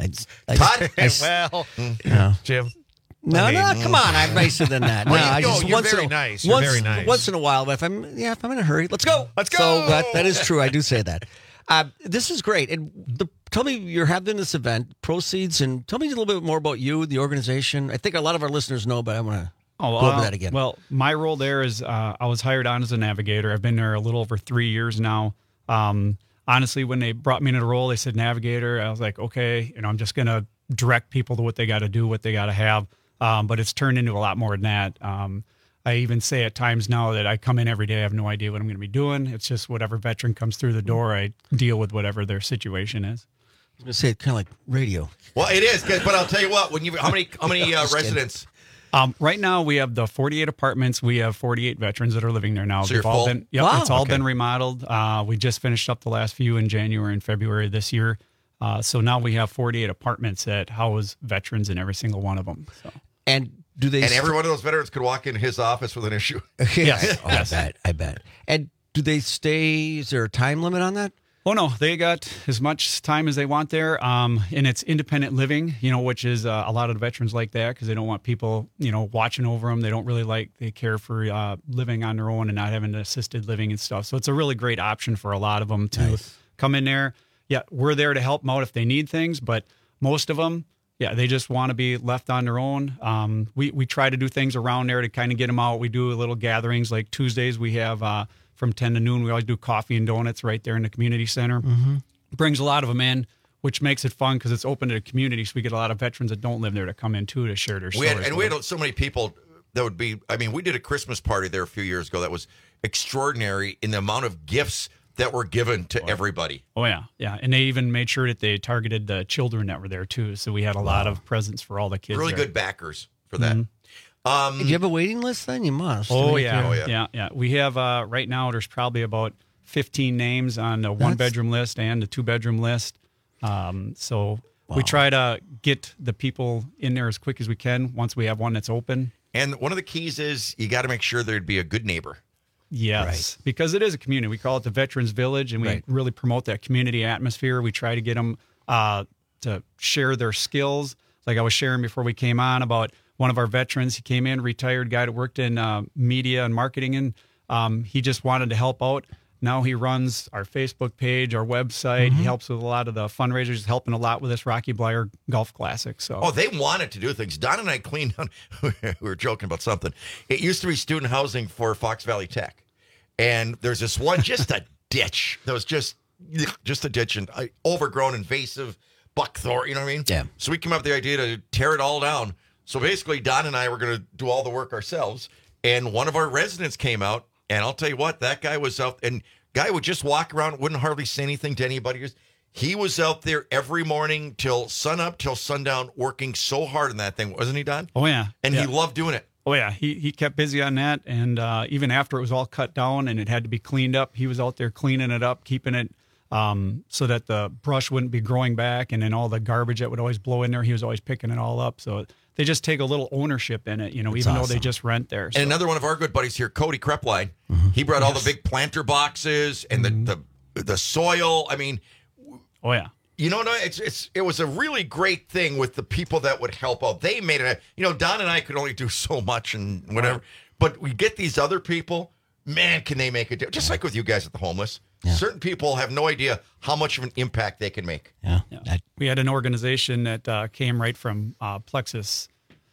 Todd? No. Jim. No, come on. I'm nicer than that. You're very nice. You're very nice. Once in a while, if I'm in a hurry, let's go. Let's go. So that is true. I do say that. This is great. And tell me, you're having this event, proceeds, and tell me a little bit more about you, the organization. I think a lot of our listeners know, but I want to go over that again. Well, my role there is I was hired on as a navigator. I've been there a little over 3 years now. Honestly, when they brought me into the role, they said navigator. I was like, okay, I'm just going to direct people to what they got to do, what they got to have. But it's turned into a lot more than that. I even say at times now that I come in every day, I have no idea what I'm going to be doing. It's just whatever veteran comes through the door, I deal with whatever their situation is. I was going to say it's kind of like radio. Well, it is, but I'll tell you what. How many residents? Right now we have the 48 apartments. We have 48 veterans that are living there now. So you're full? It's all been remodeled. We just finished up the last few in January and February this year. So now we have 48 apartments that house veterans in every single one of them. So. And do they? And every one of those veterans could walk in his office with an issue. Yes. I bet. And do they stay? Is there a time limit on that? Oh, no. They got as much time as they want there. And it's independent living, which is a lot of the veterans like that because they don't want people, watching over them. They don't really they care for living on their own and not having assisted living and stuff. So it's a really great option for a lot of them to come in there. Yeah, we're there to help them out if they need things, but most of them, they just want to be left on their own. We try to do things around there to kind of get them out. We do little gatherings like Tuesdays. We have from 10 to noon. We always do coffee and donuts right there in the community center. Mm-hmm. Brings a lot of them in, which makes it fun because it's open to the community. So we get a lot of veterans that don't live there to come in too to share their stories. We had so many people that would be, I mean, we did a Christmas party there a few years ago that was extraordinary in the amount of gifts that were given to everybody. Oh, yeah. Yeah. And they even made sure that they targeted the children that were there, too. So we had a lot of presents for all the kids. Really good backers for that. Do you have a waiting list then? You must. Oh, yeah. Yeah. We have, right now, there's probably about 15 names on the one-bedroom list and the two-bedroom list. So we try to get the people in there as quick as we can once we have one that's open. And one of the keys is you got to make sure there'd be a good neighbor. Yes, because it is a community. We call it the Veterans Village, and we really promote that community atmosphere. We try to get them to share their skills. Like I was sharing before we came on about one of our veterans. He came in, retired guy that worked in media and marketing, and he just wanted to help out. Now he runs our Facebook page, our website. He helps with a lot of the fundraisers. He's helping a lot with this Rocky Bleier Golf Classic. So, they wanted to do things. Don and I cleaned on. We were joking about something. It used to be student housing for Fox Valley Tech, and there's this one, just a ditch. That was just a ditch and overgrown, invasive buckthorn. You know what I mean? Yeah. So we came up with the idea to tear it all down. So basically, Don and I were going to do all the work ourselves, and one of our residents came out. And I'll tell you what, that guy was out, and guy would just walk around, wouldn't hardly say anything to anybody. He was out there every morning till sunup, till sundown, working so hard on that thing, wasn't he, Don? Oh, yeah. And he loved doing it. Oh, yeah. He kept busy on that, and even after it was all cut down and it had to be cleaned up, he was out there cleaning it up, keeping it so that the brush wouldn't be growing back, and then all the garbage that would always blow in there, he was always picking it all up. So they just take a little ownership in it, even though they just rent there. So. And another one of our good buddies here, Cody Krepline, he brought all the big planter boxes and the soil. I mean, oh yeah, it was a really great thing with the people that would help out. They made it. Don and I could only do so much and whatever, but we get these other people. Man, can they make a difference? Just like with you guys at the homeless. Yeah. Certain people have no idea how much of an impact they can make. Yeah. We had an organization that came right from Plexus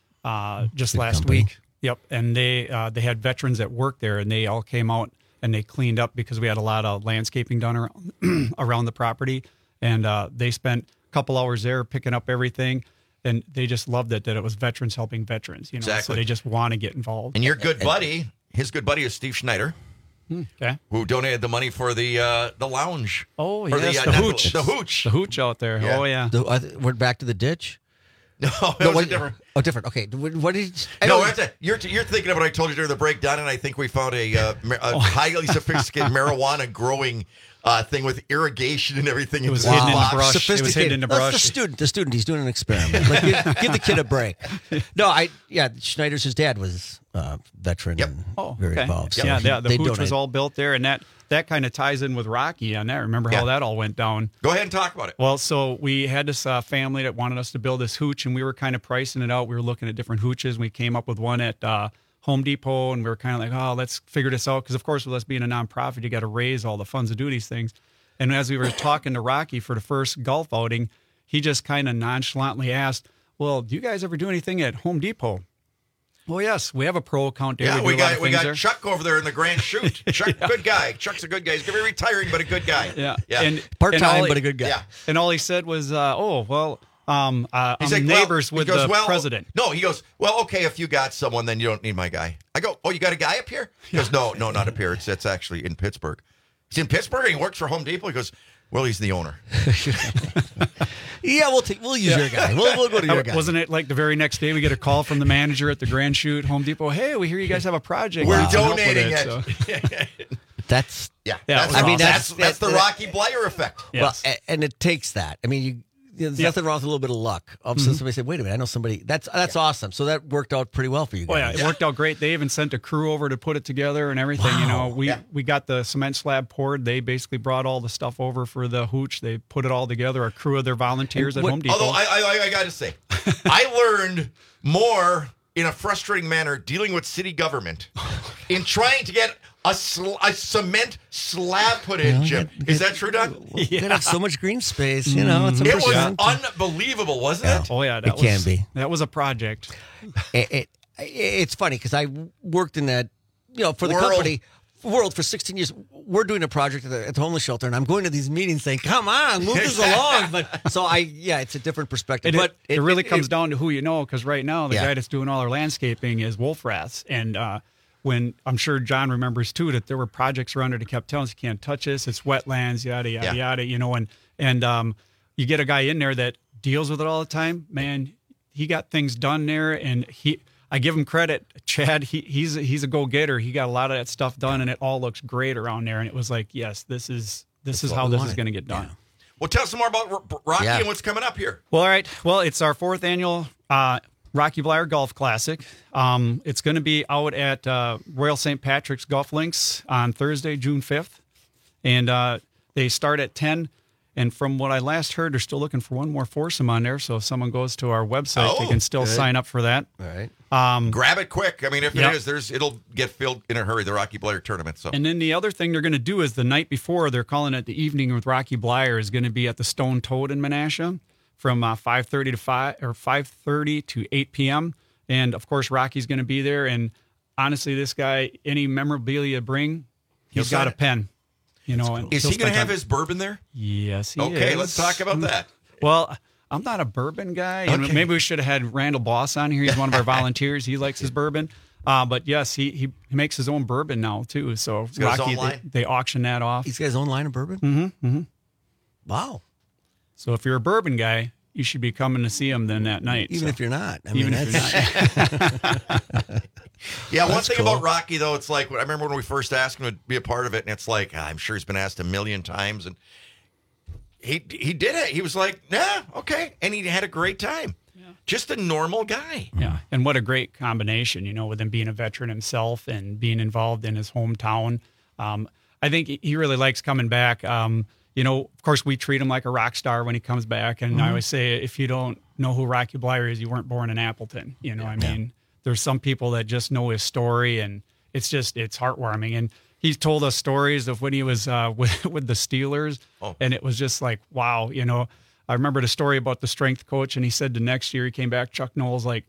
just last week. Yep. And they had veterans that worked there, and they all came out and they cleaned up because we had a lot of landscaping done around the property. And they spent a couple hours there picking up everything. And they just loved it, that it was veterans helping veterans. Exactly. So they just want to get involved. And your good buddy, his good buddy is Steve Schneider. Okay. Who donated the money for the lounge? Oh, or yes, the hooch. The hooch. The hooch out there. Yeah. Oh, yeah. We're back to the ditch? No, it was different. Oh, different. Okay. What did you're thinking of what I told you during the breakdown, and I think we found a highly sophisticated marijuana growing thing with irrigation and everything. It was hidden in the brush. Sophisticated. It was hidden in the brush. The student. He's doing an experiment. Like, give the kid a break. No, Schneider's his dad was veteran and very involved. So the hooch was all built there, and that kind of ties in with Rocky on that. Remember how that all went down? Go ahead and talk about it. Well, so we had this family that wanted us to build this hooch, and we were kind of pricing it out. We were looking at different hooches, and we came up with one at Home Depot, and we were kind of like, oh, let's figure this out. Because, of course, with us being a nonprofit, you got to raise all the funds to do these things. And as we were talking to Rocky for the first golf outing, he just kind of nonchalantly asked, well, do you guys ever do anything at Home Depot? Well, yes, we have a pro account there. Yeah, we got Chuck over there in the Grand Chute. Chuck, good guy. Chuck's a good guy. He's going to be retiring, but a good guy. Yeah. And part-time, but a good guy. Yeah. And all he said was, I'm he's like, neighbors with the president. No, he goes, well, okay, if you got someone, then you don't need my guy. I go, oh, you got a guy up here? He goes, no, not up here. It's actually in Pittsburgh. He's in Pittsburgh and he works for Home Depot. He goes, well, he's the owner. Yeah, we'll use your guy. We'll go to your guy. Wasn't it like the very next day we get a call from the manager at the Grand Chute Home Depot? Hey, we hear you guys have a project. We're donating it. So. That's the Rocky Bleier effect. Yes. Well, and it takes that. I mean, there's nothing wrong with a little bit of luck. All of a sudden, somebody said, "Wait a minute, I know somebody." That's awesome. So that worked out pretty well for you guys. Oh yeah, it worked out great. They even sent a crew over to put it together and everything. Wow. We got the cement slab poured. They basically brought all the stuff over for the hooch. They put it all together. A crew of their volunteers at Home Depot. Although I got to say, I learned more in a frustrating manner dealing with city government in trying to get a cement slab put in, Jim. Is that true, Doug? They have so much green space, you know. It's it was unbelievable, wasn't it? Oh, yeah. It can be. That was a project. It's funny because I worked in that, for the company world for 16 years. We're doing a project at the homeless shelter, and I'm going to these meetings saying, "Come on, move this along." But it's a different perspective. But it really comes down to who you know, because right now the guy that's doing all our landscaping is Wolfraths, and when I'm sure John remembers too that there were projects around there that kept telling us you can't touch this, it's wetlands, yada yada yada, and you get a guy in there that deals with it all the time, man. He got things done there, and I give him credit, Chad. He's a go-getter. He got a lot of that stuff done, and it all looks great around there. And it was like, yes, this is how this is going to get done. Yeah. Well, tell us some more about Rocky and what's coming up here. Well, all right. Well, it's our 4th annual Rocky Bleier Golf Classic. It's going to be out at Royal St. Patrick's Golf Links on Thursday, June 5th, and they start at 10. And from what I last heard, they're still looking for one more foursome on there. So if someone goes to our website, they can still sign up for that. All right. Grab it quick. I mean, if it is, it'll get filled in a hurry, the Rocky Bleier tournament. So. And then the other thing they're going to do is the night before, they're calling it the Evening with Rocky Bleier, is going to be at the Stone Toad in Menasha from 5:30 to 8 p.m. And, of course, Rocky's going to be there. And, honestly, this guy, any memorabilia bring, he's got a pen. And is he going to have his bourbon there? Yes, he is. Okay, let's talk about that. Well, I'm not a bourbon guy. Okay. Maybe we should have had Randall Boss on here. He's one of our volunteers. He likes his bourbon. But yes, he makes his own bourbon now too. So Rocky, they auction that off. He's got his own line of bourbon? Mm-hmm. Wow. So if you're a bourbon guy, you should be coming to see him then that night. Even if you're not. If you're not. Yeah, one thing about Rocky, though, it's like, I remember when we first asked him to be a part of it, and it's like, I'm sure he's been asked a million times, and he did it. He was like, nah, okay, and he had a great time. Yeah. Just a normal guy. Yeah, and what a great combination, with him being a veteran himself and being involved in his hometown. I think he really likes coming back. Of course, we treat him like a rock star when he comes back, and I always say, if you don't know who Rocky Bleier is, you weren't born in Appleton. There's some people that just know his story, and it's heartwarming. And he's told us stories of when he was with the Steelers, and it was just like, wow. I remember the story about the strength coach, and he said the next year he came back, Chuck Knowles, like,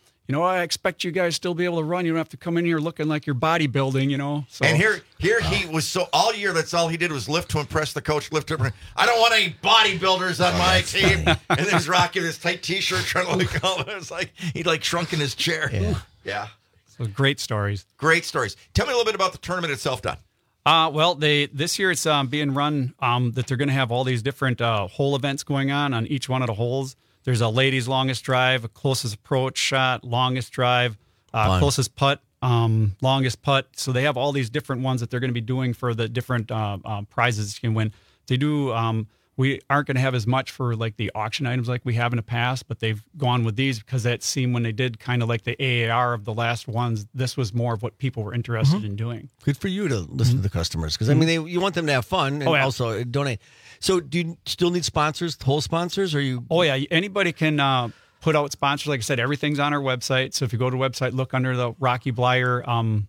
I expect you guys still be able to run. You don't have to come in here looking like you're bodybuilding, So, and here he was all year. That's all he did was lift to impress the coach. I don't want any bodybuilders on my team. And then he's rocking this tight T-shirt, trying to look all. It was like he'd shrunk in his chair. Yeah. So great stories. Great stories. Tell me a little bit about the tournament itself, Don. Well, this year it's being run that they're going to have all these different hole events going on each one of the holes. There's a ladies' longest drive, a closest approach shot, longest drive, closest putt, longest putt. So they have all these different ones that they're going to be doing for the different prizes you can win. They do. We aren't going to have as much for the auction items like we have in the past, but they've gone with these because that seemed when they did kind of like the AAR of the last ones, this was more of what people were interested in doing. Good for you to listen to the customers because you want them to have fun and also donate. So do you still need sponsors, whole sponsors? Or you? Oh yeah, anybody can put out sponsors. Like I said, everything's on our website. So if you go to the website, look under the Rocky Bleier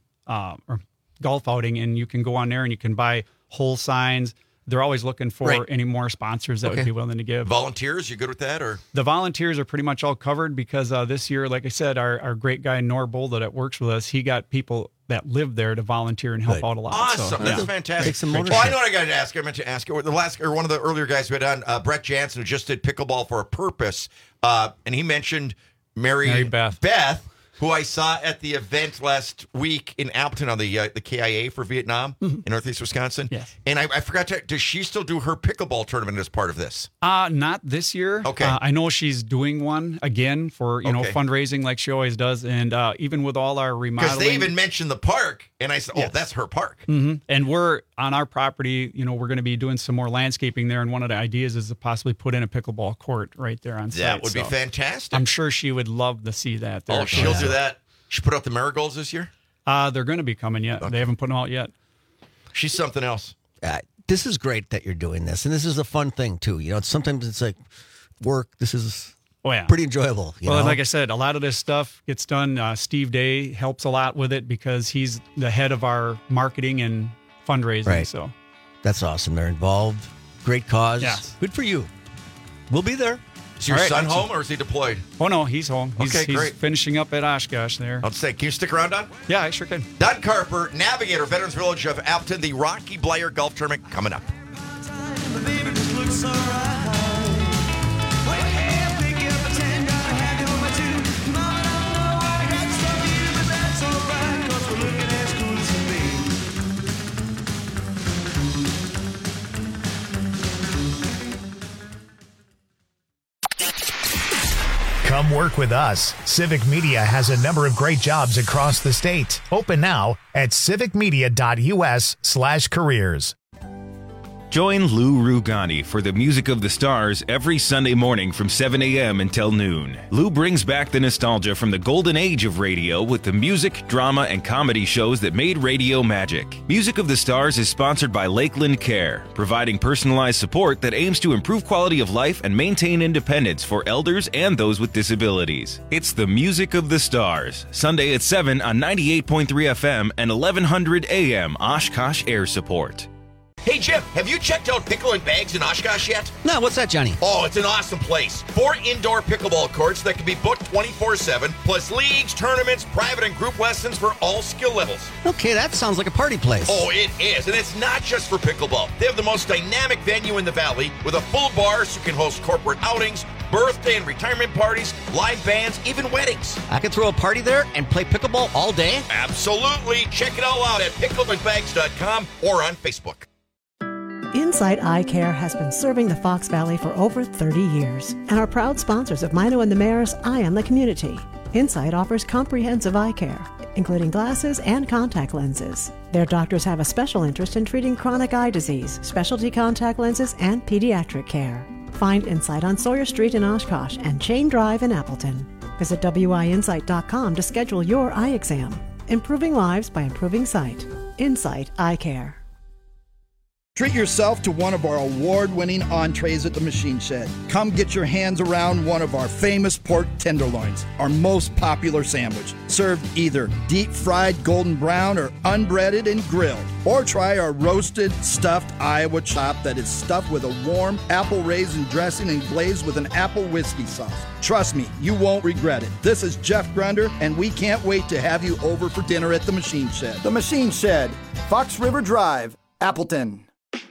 or golf outing, and you can go on there and you can buy whole signs. They're always looking for any more sponsors that would be willing to give. Volunteers, you good with that? Or the volunteers are pretty much all covered because this year, like I said, our great guy Norbolda that works with us, he got people that live there to volunteer and help out a lot. Awesome, that's fantastic. Well, I know what I got to ask. I meant to ask you. One of the earlier guys we had on, Brett Jansen, who just did pickleball for a purpose, and he mentioned Mary Beth, who I saw at the event last week in Appleton on the KIA for Vietnam in Northeast Wisconsin. Yes. And I forgot does she still do her pickleball tournament as part of this? Not this year. Okay. I know she's doing one again for, fundraising like she always does. And even with all our remodeling. Because they even mentioned the park. And I said, that's her park. Mm-hmm. And we're on our property, we're going to be doing some more landscaping there. And one of the ideas is to possibly put in a pickleball court right there on site. That would be fantastic. I'm sure she would love to see that there. Oh, she'll do that. She put out the marigolds this year? They're going to be coming yet. Okay. They haven't put them out yet. She's something else. This is great that you're doing this. And this is a fun thing, too. Sometimes it's like work. This is pretty enjoyable. Well, like I said, a lot of this stuff gets done. Steve Day helps a lot with it because he's the head of our marketing and fundraising. Right. So that's awesome. They're involved. Great cause. Yeah. Good for you. We'll be there. Is your son home or is he deployed? Oh, no, he's home. He's great. Finishing up at Oshkosh there. I'll say, can you stick around, Don? Yeah, I sure can. Don Carper, Navigator, Veterans Village of Appleton, the Rocky Bleier Golf Tournament coming up. Come work with us. Civic Media has a number of great jobs across the state. Open now at civicmedia.us/careers. Join Lou Rugani for the Music of the Stars every Sunday morning from 7 a.m. until noon. Lou brings back the nostalgia from the golden age of radio with the music, drama, and comedy shows that made radio magic. Music of the Stars is sponsored by Lakeland Care, providing personalized support that aims to improve quality of life and maintain independence for elders and those with disabilities. It's the Music of the Stars, Sunday at 7 on 98.3 FM and 1100 AM Oshkosh Air Support. Hey, Jim, have you checked out Pickle and Bags in Oshkosh yet? No, what's that, Johnny? Oh, it's an awesome place. 4 indoor pickleball courts that can be booked 24/7, plus leagues, tournaments, private and group lessons for all skill levels. Okay, that sounds like a party place. Oh, it is, and it's not just for pickleball. They have the most dynamic venue in the valley with a full bar so you can host corporate outings, birthday and retirement parties, live bands, even weddings. I could throw a party there and play pickleball all day? Absolutely. Check it all out at pickleandbags.com or on Facebook. Insight Eye Care has been serving the Fox Valley for over 30 years and are proud sponsors of Mino and the Mayor's Eye on the Community. Insight offers comprehensive eye care, including glasses and contact lenses. Their doctors have a special interest in treating chronic eye disease, specialty contact lenses, and pediatric care. Find Insight on Sawyer Street in Oshkosh and Chain Drive in Appleton. Visit WIinsight.com to schedule your eye exam. Improving lives by improving sight. Insight Eye Care. Treat yourself to one of our award-winning entrees at the Machine Shed. Come get your hands around one of our famous pork tenderloins, our most popular sandwich, served either deep-fried golden brown or unbreaded and grilled. Or try our roasted, stuffed Iowa chop that is stuffed with a warm apple raisin dressing and glazed with an apple whiskey sauce. Trust me, you won't regret it. This is Jeff Grunder, and we can't wait to have you over for dinner at the Machine Shed. The Machine Shed, Fox River Drive, Appleton.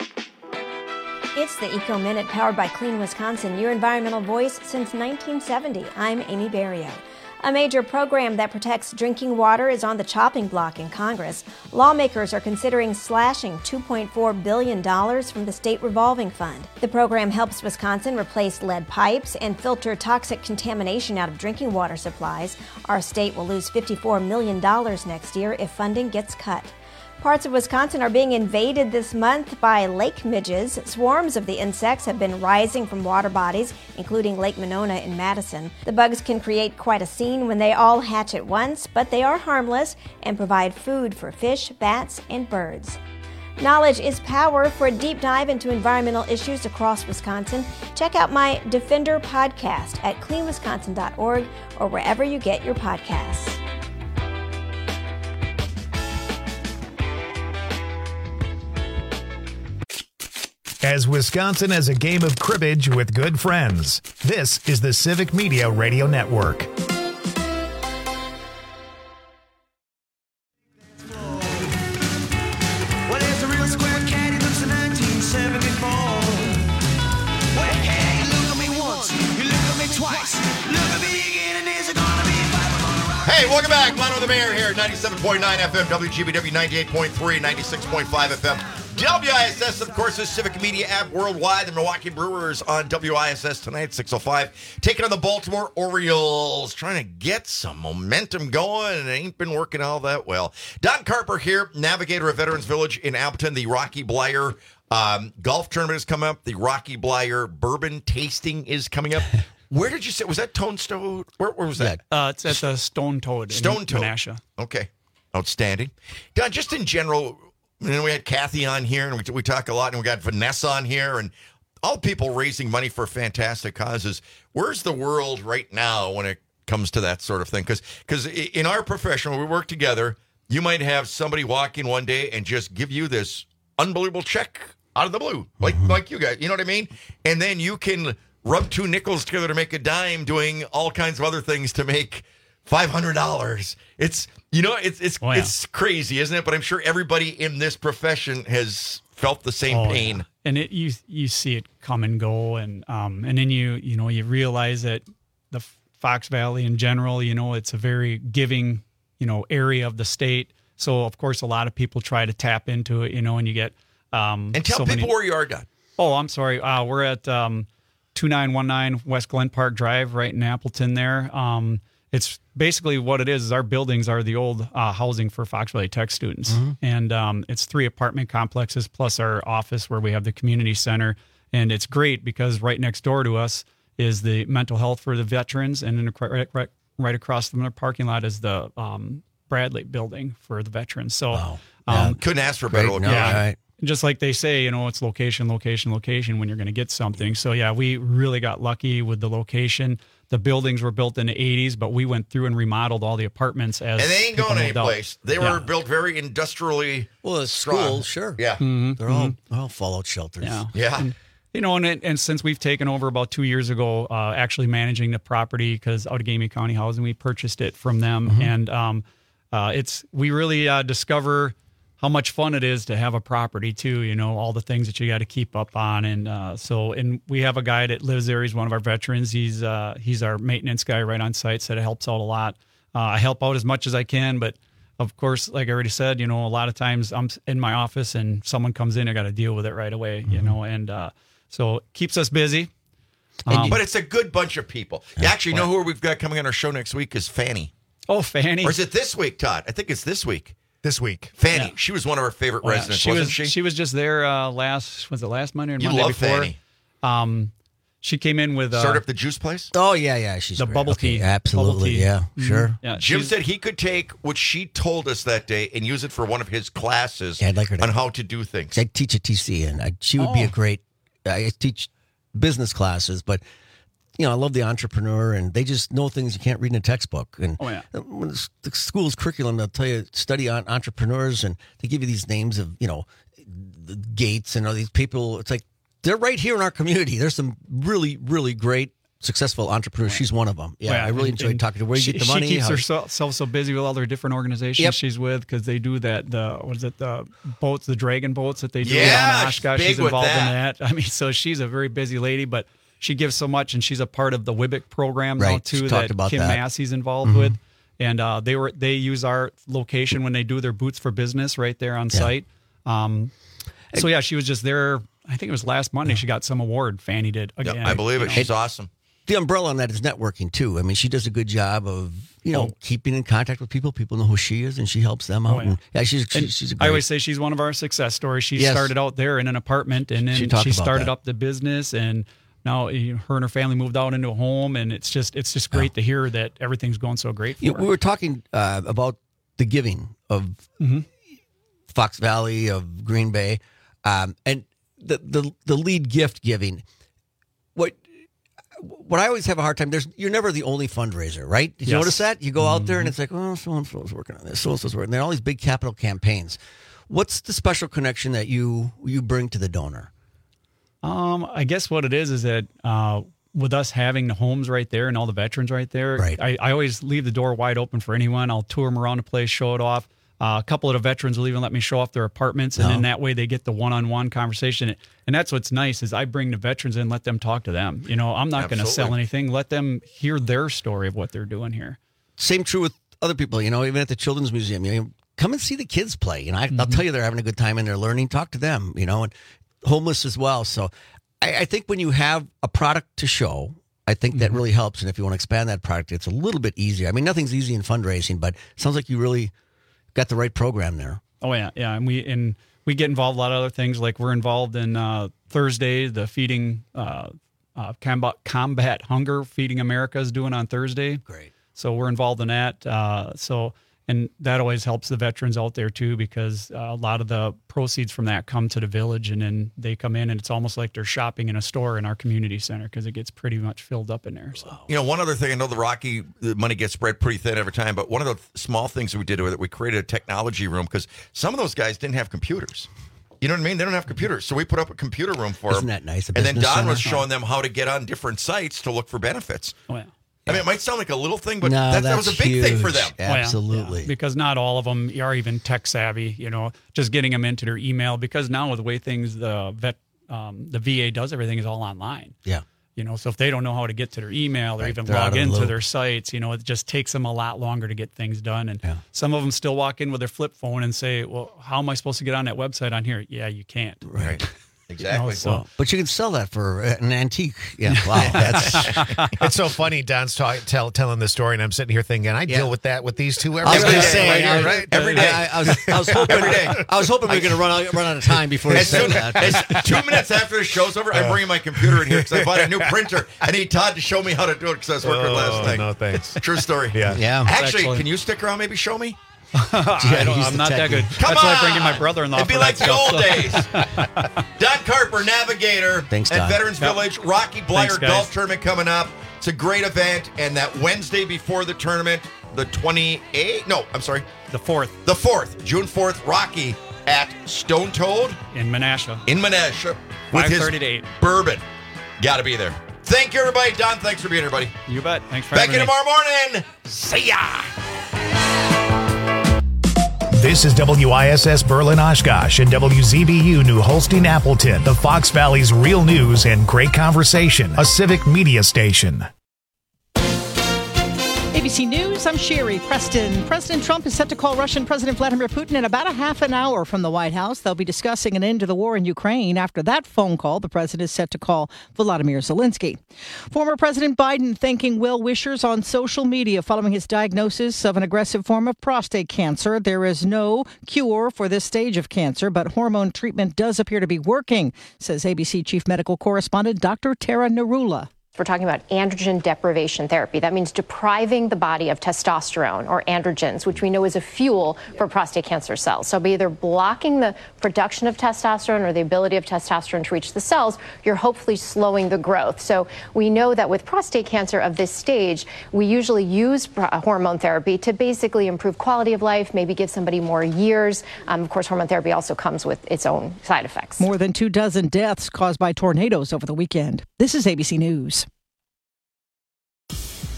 It's the Eco Minute powered by Clean Wisconsin, your environmental voice since 1970. I'm Amy Barrio. A major program that protects drinking water is on the chopping block in Congress. Lawmakers are considering slashing $2.4 billion from the state revolving fund. The program helps Wisconsin replace lead pipes and filter toxic contamination out of drinking water supplies. Our state will lose $54 million next year if funding gets cut. Parts of Wisconsin are being invaded this month by lake midges. Swarms of the insects have been rising from water bodies, including Lake Monona in Madison. The bugs can create quite a scene when they all hatch at once, but they are harmless and provide food for fish, bats, and birds. Knowledge is power. For a deep dive into environmental issues across Wisconsin, check out my Defender podcast at cleanwisconsin.org or wherever you get your podcasts. As Wisconsin has a game of cribbage with good friends, this is the Civic Media Radio Network. Well, there's a real square cat, he looks in 1974. Well, hey, look at me once, you look at me twice, look at me again, and is it gonna be five? Hey, welcome back. Mano the Mayor here, 97.9 FM, WGBW 98.3, 96.5 FM. WISS, of course, is Civic Media app worldwide. The Milwaukee Brewers on WISS tonight, 6:05. Taking on the Baltimore Orioles, trying to get some momentum going, and it ain't been working all that well. Don Carper here, Navigator of Veterans Village in Appleton. The Rocky Bleier golf tournament is coming up. The Rocky Bleier bourbon tasting is coming up. Where did you say? Was that Toad? Where was that? It's at the Stone Toad in Menasha. Okay. Outstanding. Don, just in general, and then we had Kathy on here, and we talk a lot, and we got Vanessa on here, and all people raising money for fantastic causes. Where's the world right now when it comes to that sort of thing? Because in our profession, when we work together, you might have somebody walk in one day and just give you this unbelievable check out of the blue, like you guys. You know what I mean? And then you can rub 2 nickels together to make a dime, doing all kinds of other things to make $500. It's crazy, isn't it? But I'm sure everybody in this profession has felt the same pain. Yeah. And you see it come and go, and then you realize that the Fox Valley in general, it's a very giving, area of the state. So of course, a lot of people try to tap into it, and you get and tell people where you are, Don. Oh, I'm sorry. We're at 2919 West Glen Park Drive, right in Appleton. There. It's basically what it is our buildings are the old housing for Fox Valley Tech students. Mm-hmm. And it's 3 apartment complexes plus our office where we have the community center. And it's great because right next door to us is the mental health for the veterans. And then right across from the parking lot is the Bradley building for the veterans. So couldn't ask for a better location. Yeah. Right. Just like they say, it's location when you're going to get something. So, yeah, we really got lucky with the location. The buildings were built in the 80s, but we went through and remodeled all the apartments. And they ain't going anyplace. They were built very industrially schools, sure. Yeah. Mm-hmm. They're all fallout shelters. Yeah. And since we've taken over about 2 years ago, actually managing the property, because Outagamie County Housing, we purchased it from them. Mm-hmm. And we really discover how much fun it is to have a property too, all the things that you got to keep up on. And we have a guy that lives there. He's one of our veterans. He's our maintenance guy right on site, so it helps out a lot. I help out as much as I can, but of course, like I already said, a lot of times I'm in my office and someone comes in, I got to deal with it right away, and so it keeps us busy. But it's a good bunch of people. You actually know who we've got coming on our show next week is Fanny. Oh, Fanny. Or is it this week, Todd? I think it's this week. This week. Fanny. She was one of our favorite residents, wasn't she? She was just there last Monday or you Monday love before? Fanny. She came in with... Started up the juice place? Oh, yeah. She's the great. bubble tea. Absolutely, bubble tea. Yeah, Mm-hmm. sure. Yeah, Jim said he could take what she told us that day and use it for one of his classes I'd like her on how to do things. I teach at TC, and she would be a great... I teach business classes, but... I love the entrepreneur, and they just know things you can't read in a textbook. And when the school's curriculum, they'll tell you study on entrepreneurs, and they give you these names of, the Gates and all these people. It's like they're right here in our community. There's some really, really great, successful entrepreneurs. She's one of them. Yeah, I really enjoyed talking to her. Where you get the money? She keeps herself so busy with all their different organizations she's with, because they do that. The boats, the dragon boats that they do down in Oshkosh. She's involved in that. I mean, so she's a very busy lady, but she gives so much, and she's a part of the WIBIC program now too that Kim Massey's involved with. And they use our location when they do their Boots for Business right there on site. So she was just there. I think it was last Monday. She got some award. Fanny did again. I believe it. She's awesome. The umbrella on that is networking too. I mean, she does a good job of keeping in contact with people. People know who she is, and she helps them out. She's a great... I always say she's one of our success stories. She started out there in an apartment, and then she started up the business, and now her and her family moved out into a home, and it's just great to hear that everything's going so great for her. We were talking about the giving of Fox Valley, of Green Bay, and the lead gift giving. What I always have a hard time, you're never the only fundraiser, right? Did you notice that? You go out there and it's like, oh, so-and-so's working on this, so-and-so's working. There are all these big capital campaigns. What's the special connection that you bring to the donor? I guess what it is that with us having the homes right there and all the veterans right there, I always leave the door wide open for anyone. I'll tour them around the place, show it off. A couple of the veterans will even let me show off their apartments, and then that way they get the one-on-one conversation. And that's what's nice is I bring the veterans in, let them talk to them. I'm not going to sell anything. Let them hear their story of what they're doing here. Same true with other people. Even at the Children's Museum, come and see the kids play. I'll tell you they're having a good time and they're learning. Talk to them. And homeless as well. So I think when you have a product to show, I think that really helps. And if you want to expand that product, it's a little bit easier. I mean, nothing's easy in fundraising, but it sounds like you really got the right program there. Oh yeah, and we get involved in a lot of other things. Like we're involved in Thursday, the feeding combat hunger, Feeding America is doing on Thursday. Great. So we're involved in that. And that always helps the veterans out there too, because a lot of the proceeds from that come to the village, and then they come in, and it's almost like they're shopping in a store in our community center because it gets pretty much filled up in there. So, one other thing, I know the money gets spread pretty thin every time, but one of the small things that we did with it, we created a technology room because some of those guys didn't have computers. You know what I mean? They don't have computers. So we put up a computer room for them. Isn't that nice? And then Don was showing them how to get on different sites to look for benefits. Oh, yeah. I mean, it might sound like a little thing, but No, that was a big thing for them. Absolutely. Yeah, because not all of them are even tech savvy, just getting them into their email, because now with the way things, the VA does everything is all online. Yeah. So if they don't know how to get to their email or even they're out log of the into loop. their sites, it just takes them a lot longer to get things done. And some of them still walk in with their flip phone and say, well, how am I supposed to get on that website on here? Yeah, you can't. Right. Exactly. But you can sell that for an antique. Yeah, wow. It's so funny. Don's telling the story, and I'm sitting here thinking, I deal with that with these two every I was day. going to say, right? Every day. I was hoping. Every day. I was hoping we were going to run out of time before you said that. As 2 minutes after the show's over, I'm bringing my computer in here because I bought a new printer. I need Todd to show me how to do it because I was working last night. No, thanks. True story. Yeah. Actually, can you stick around? Maybe show me. I'm not that good. That's why I bring in my brother-in-law. It'd be for like that the stuff, old days. Don Carper, Navigator, Thanks, at Don. Veterans Village. Rocky Blyer Thanks, guys. Golf Tournament coming up. It's a great event. And that Wednesday before the tournament, the 28th? No, I'm sorry. The 4th. The 4th, June 4th, Rocky at Stone Toad. In Menasha. With his 5:30 to 8. bourbon. Got to be there. Thank you, everybody. Don, thanks for being here, buddy. You bet. Thanks for Back having in me. tomorrow morning. See ya. This is WISS Berlin Oshkosh and WZBU New Holstein Appleton, the Fox Valley's real news and great conversation, a civic media station. ABC News, I'm Sherry Preston. President Trump is set to call Russian President Vladimir Putin in about a half an hour from the White House. They'll be discussing an end to the war in Ukraine. After that phone call, the president is set to call Volodymyr Zelensky. Former President Biden thanking well-wishers on social media following his diagnosis of an aggressive form of prostate cancer. There is no cure for this stage of cancer, but hormone treatment does appear to be working, says ABC Chief Medical Correspondent Dr. Tara Narula. We're talking about androgen deprivation therapy. That means depriving the body of testosterone or androgens, which we know is a fuel for prostate cancer cells. So by either blocking the production of testosterone or the ability of testosterone to reach the cells, you're hopefully slowing the growth. So we know that with prostate cancer of this stage, we usually use hormone therapy to basically improve quality of life, maybe give somebody more years. Of course, hormone therapy also comes with its own side effects. More than 24 deaths caused by tornadoes over the weekend. This is ABC News.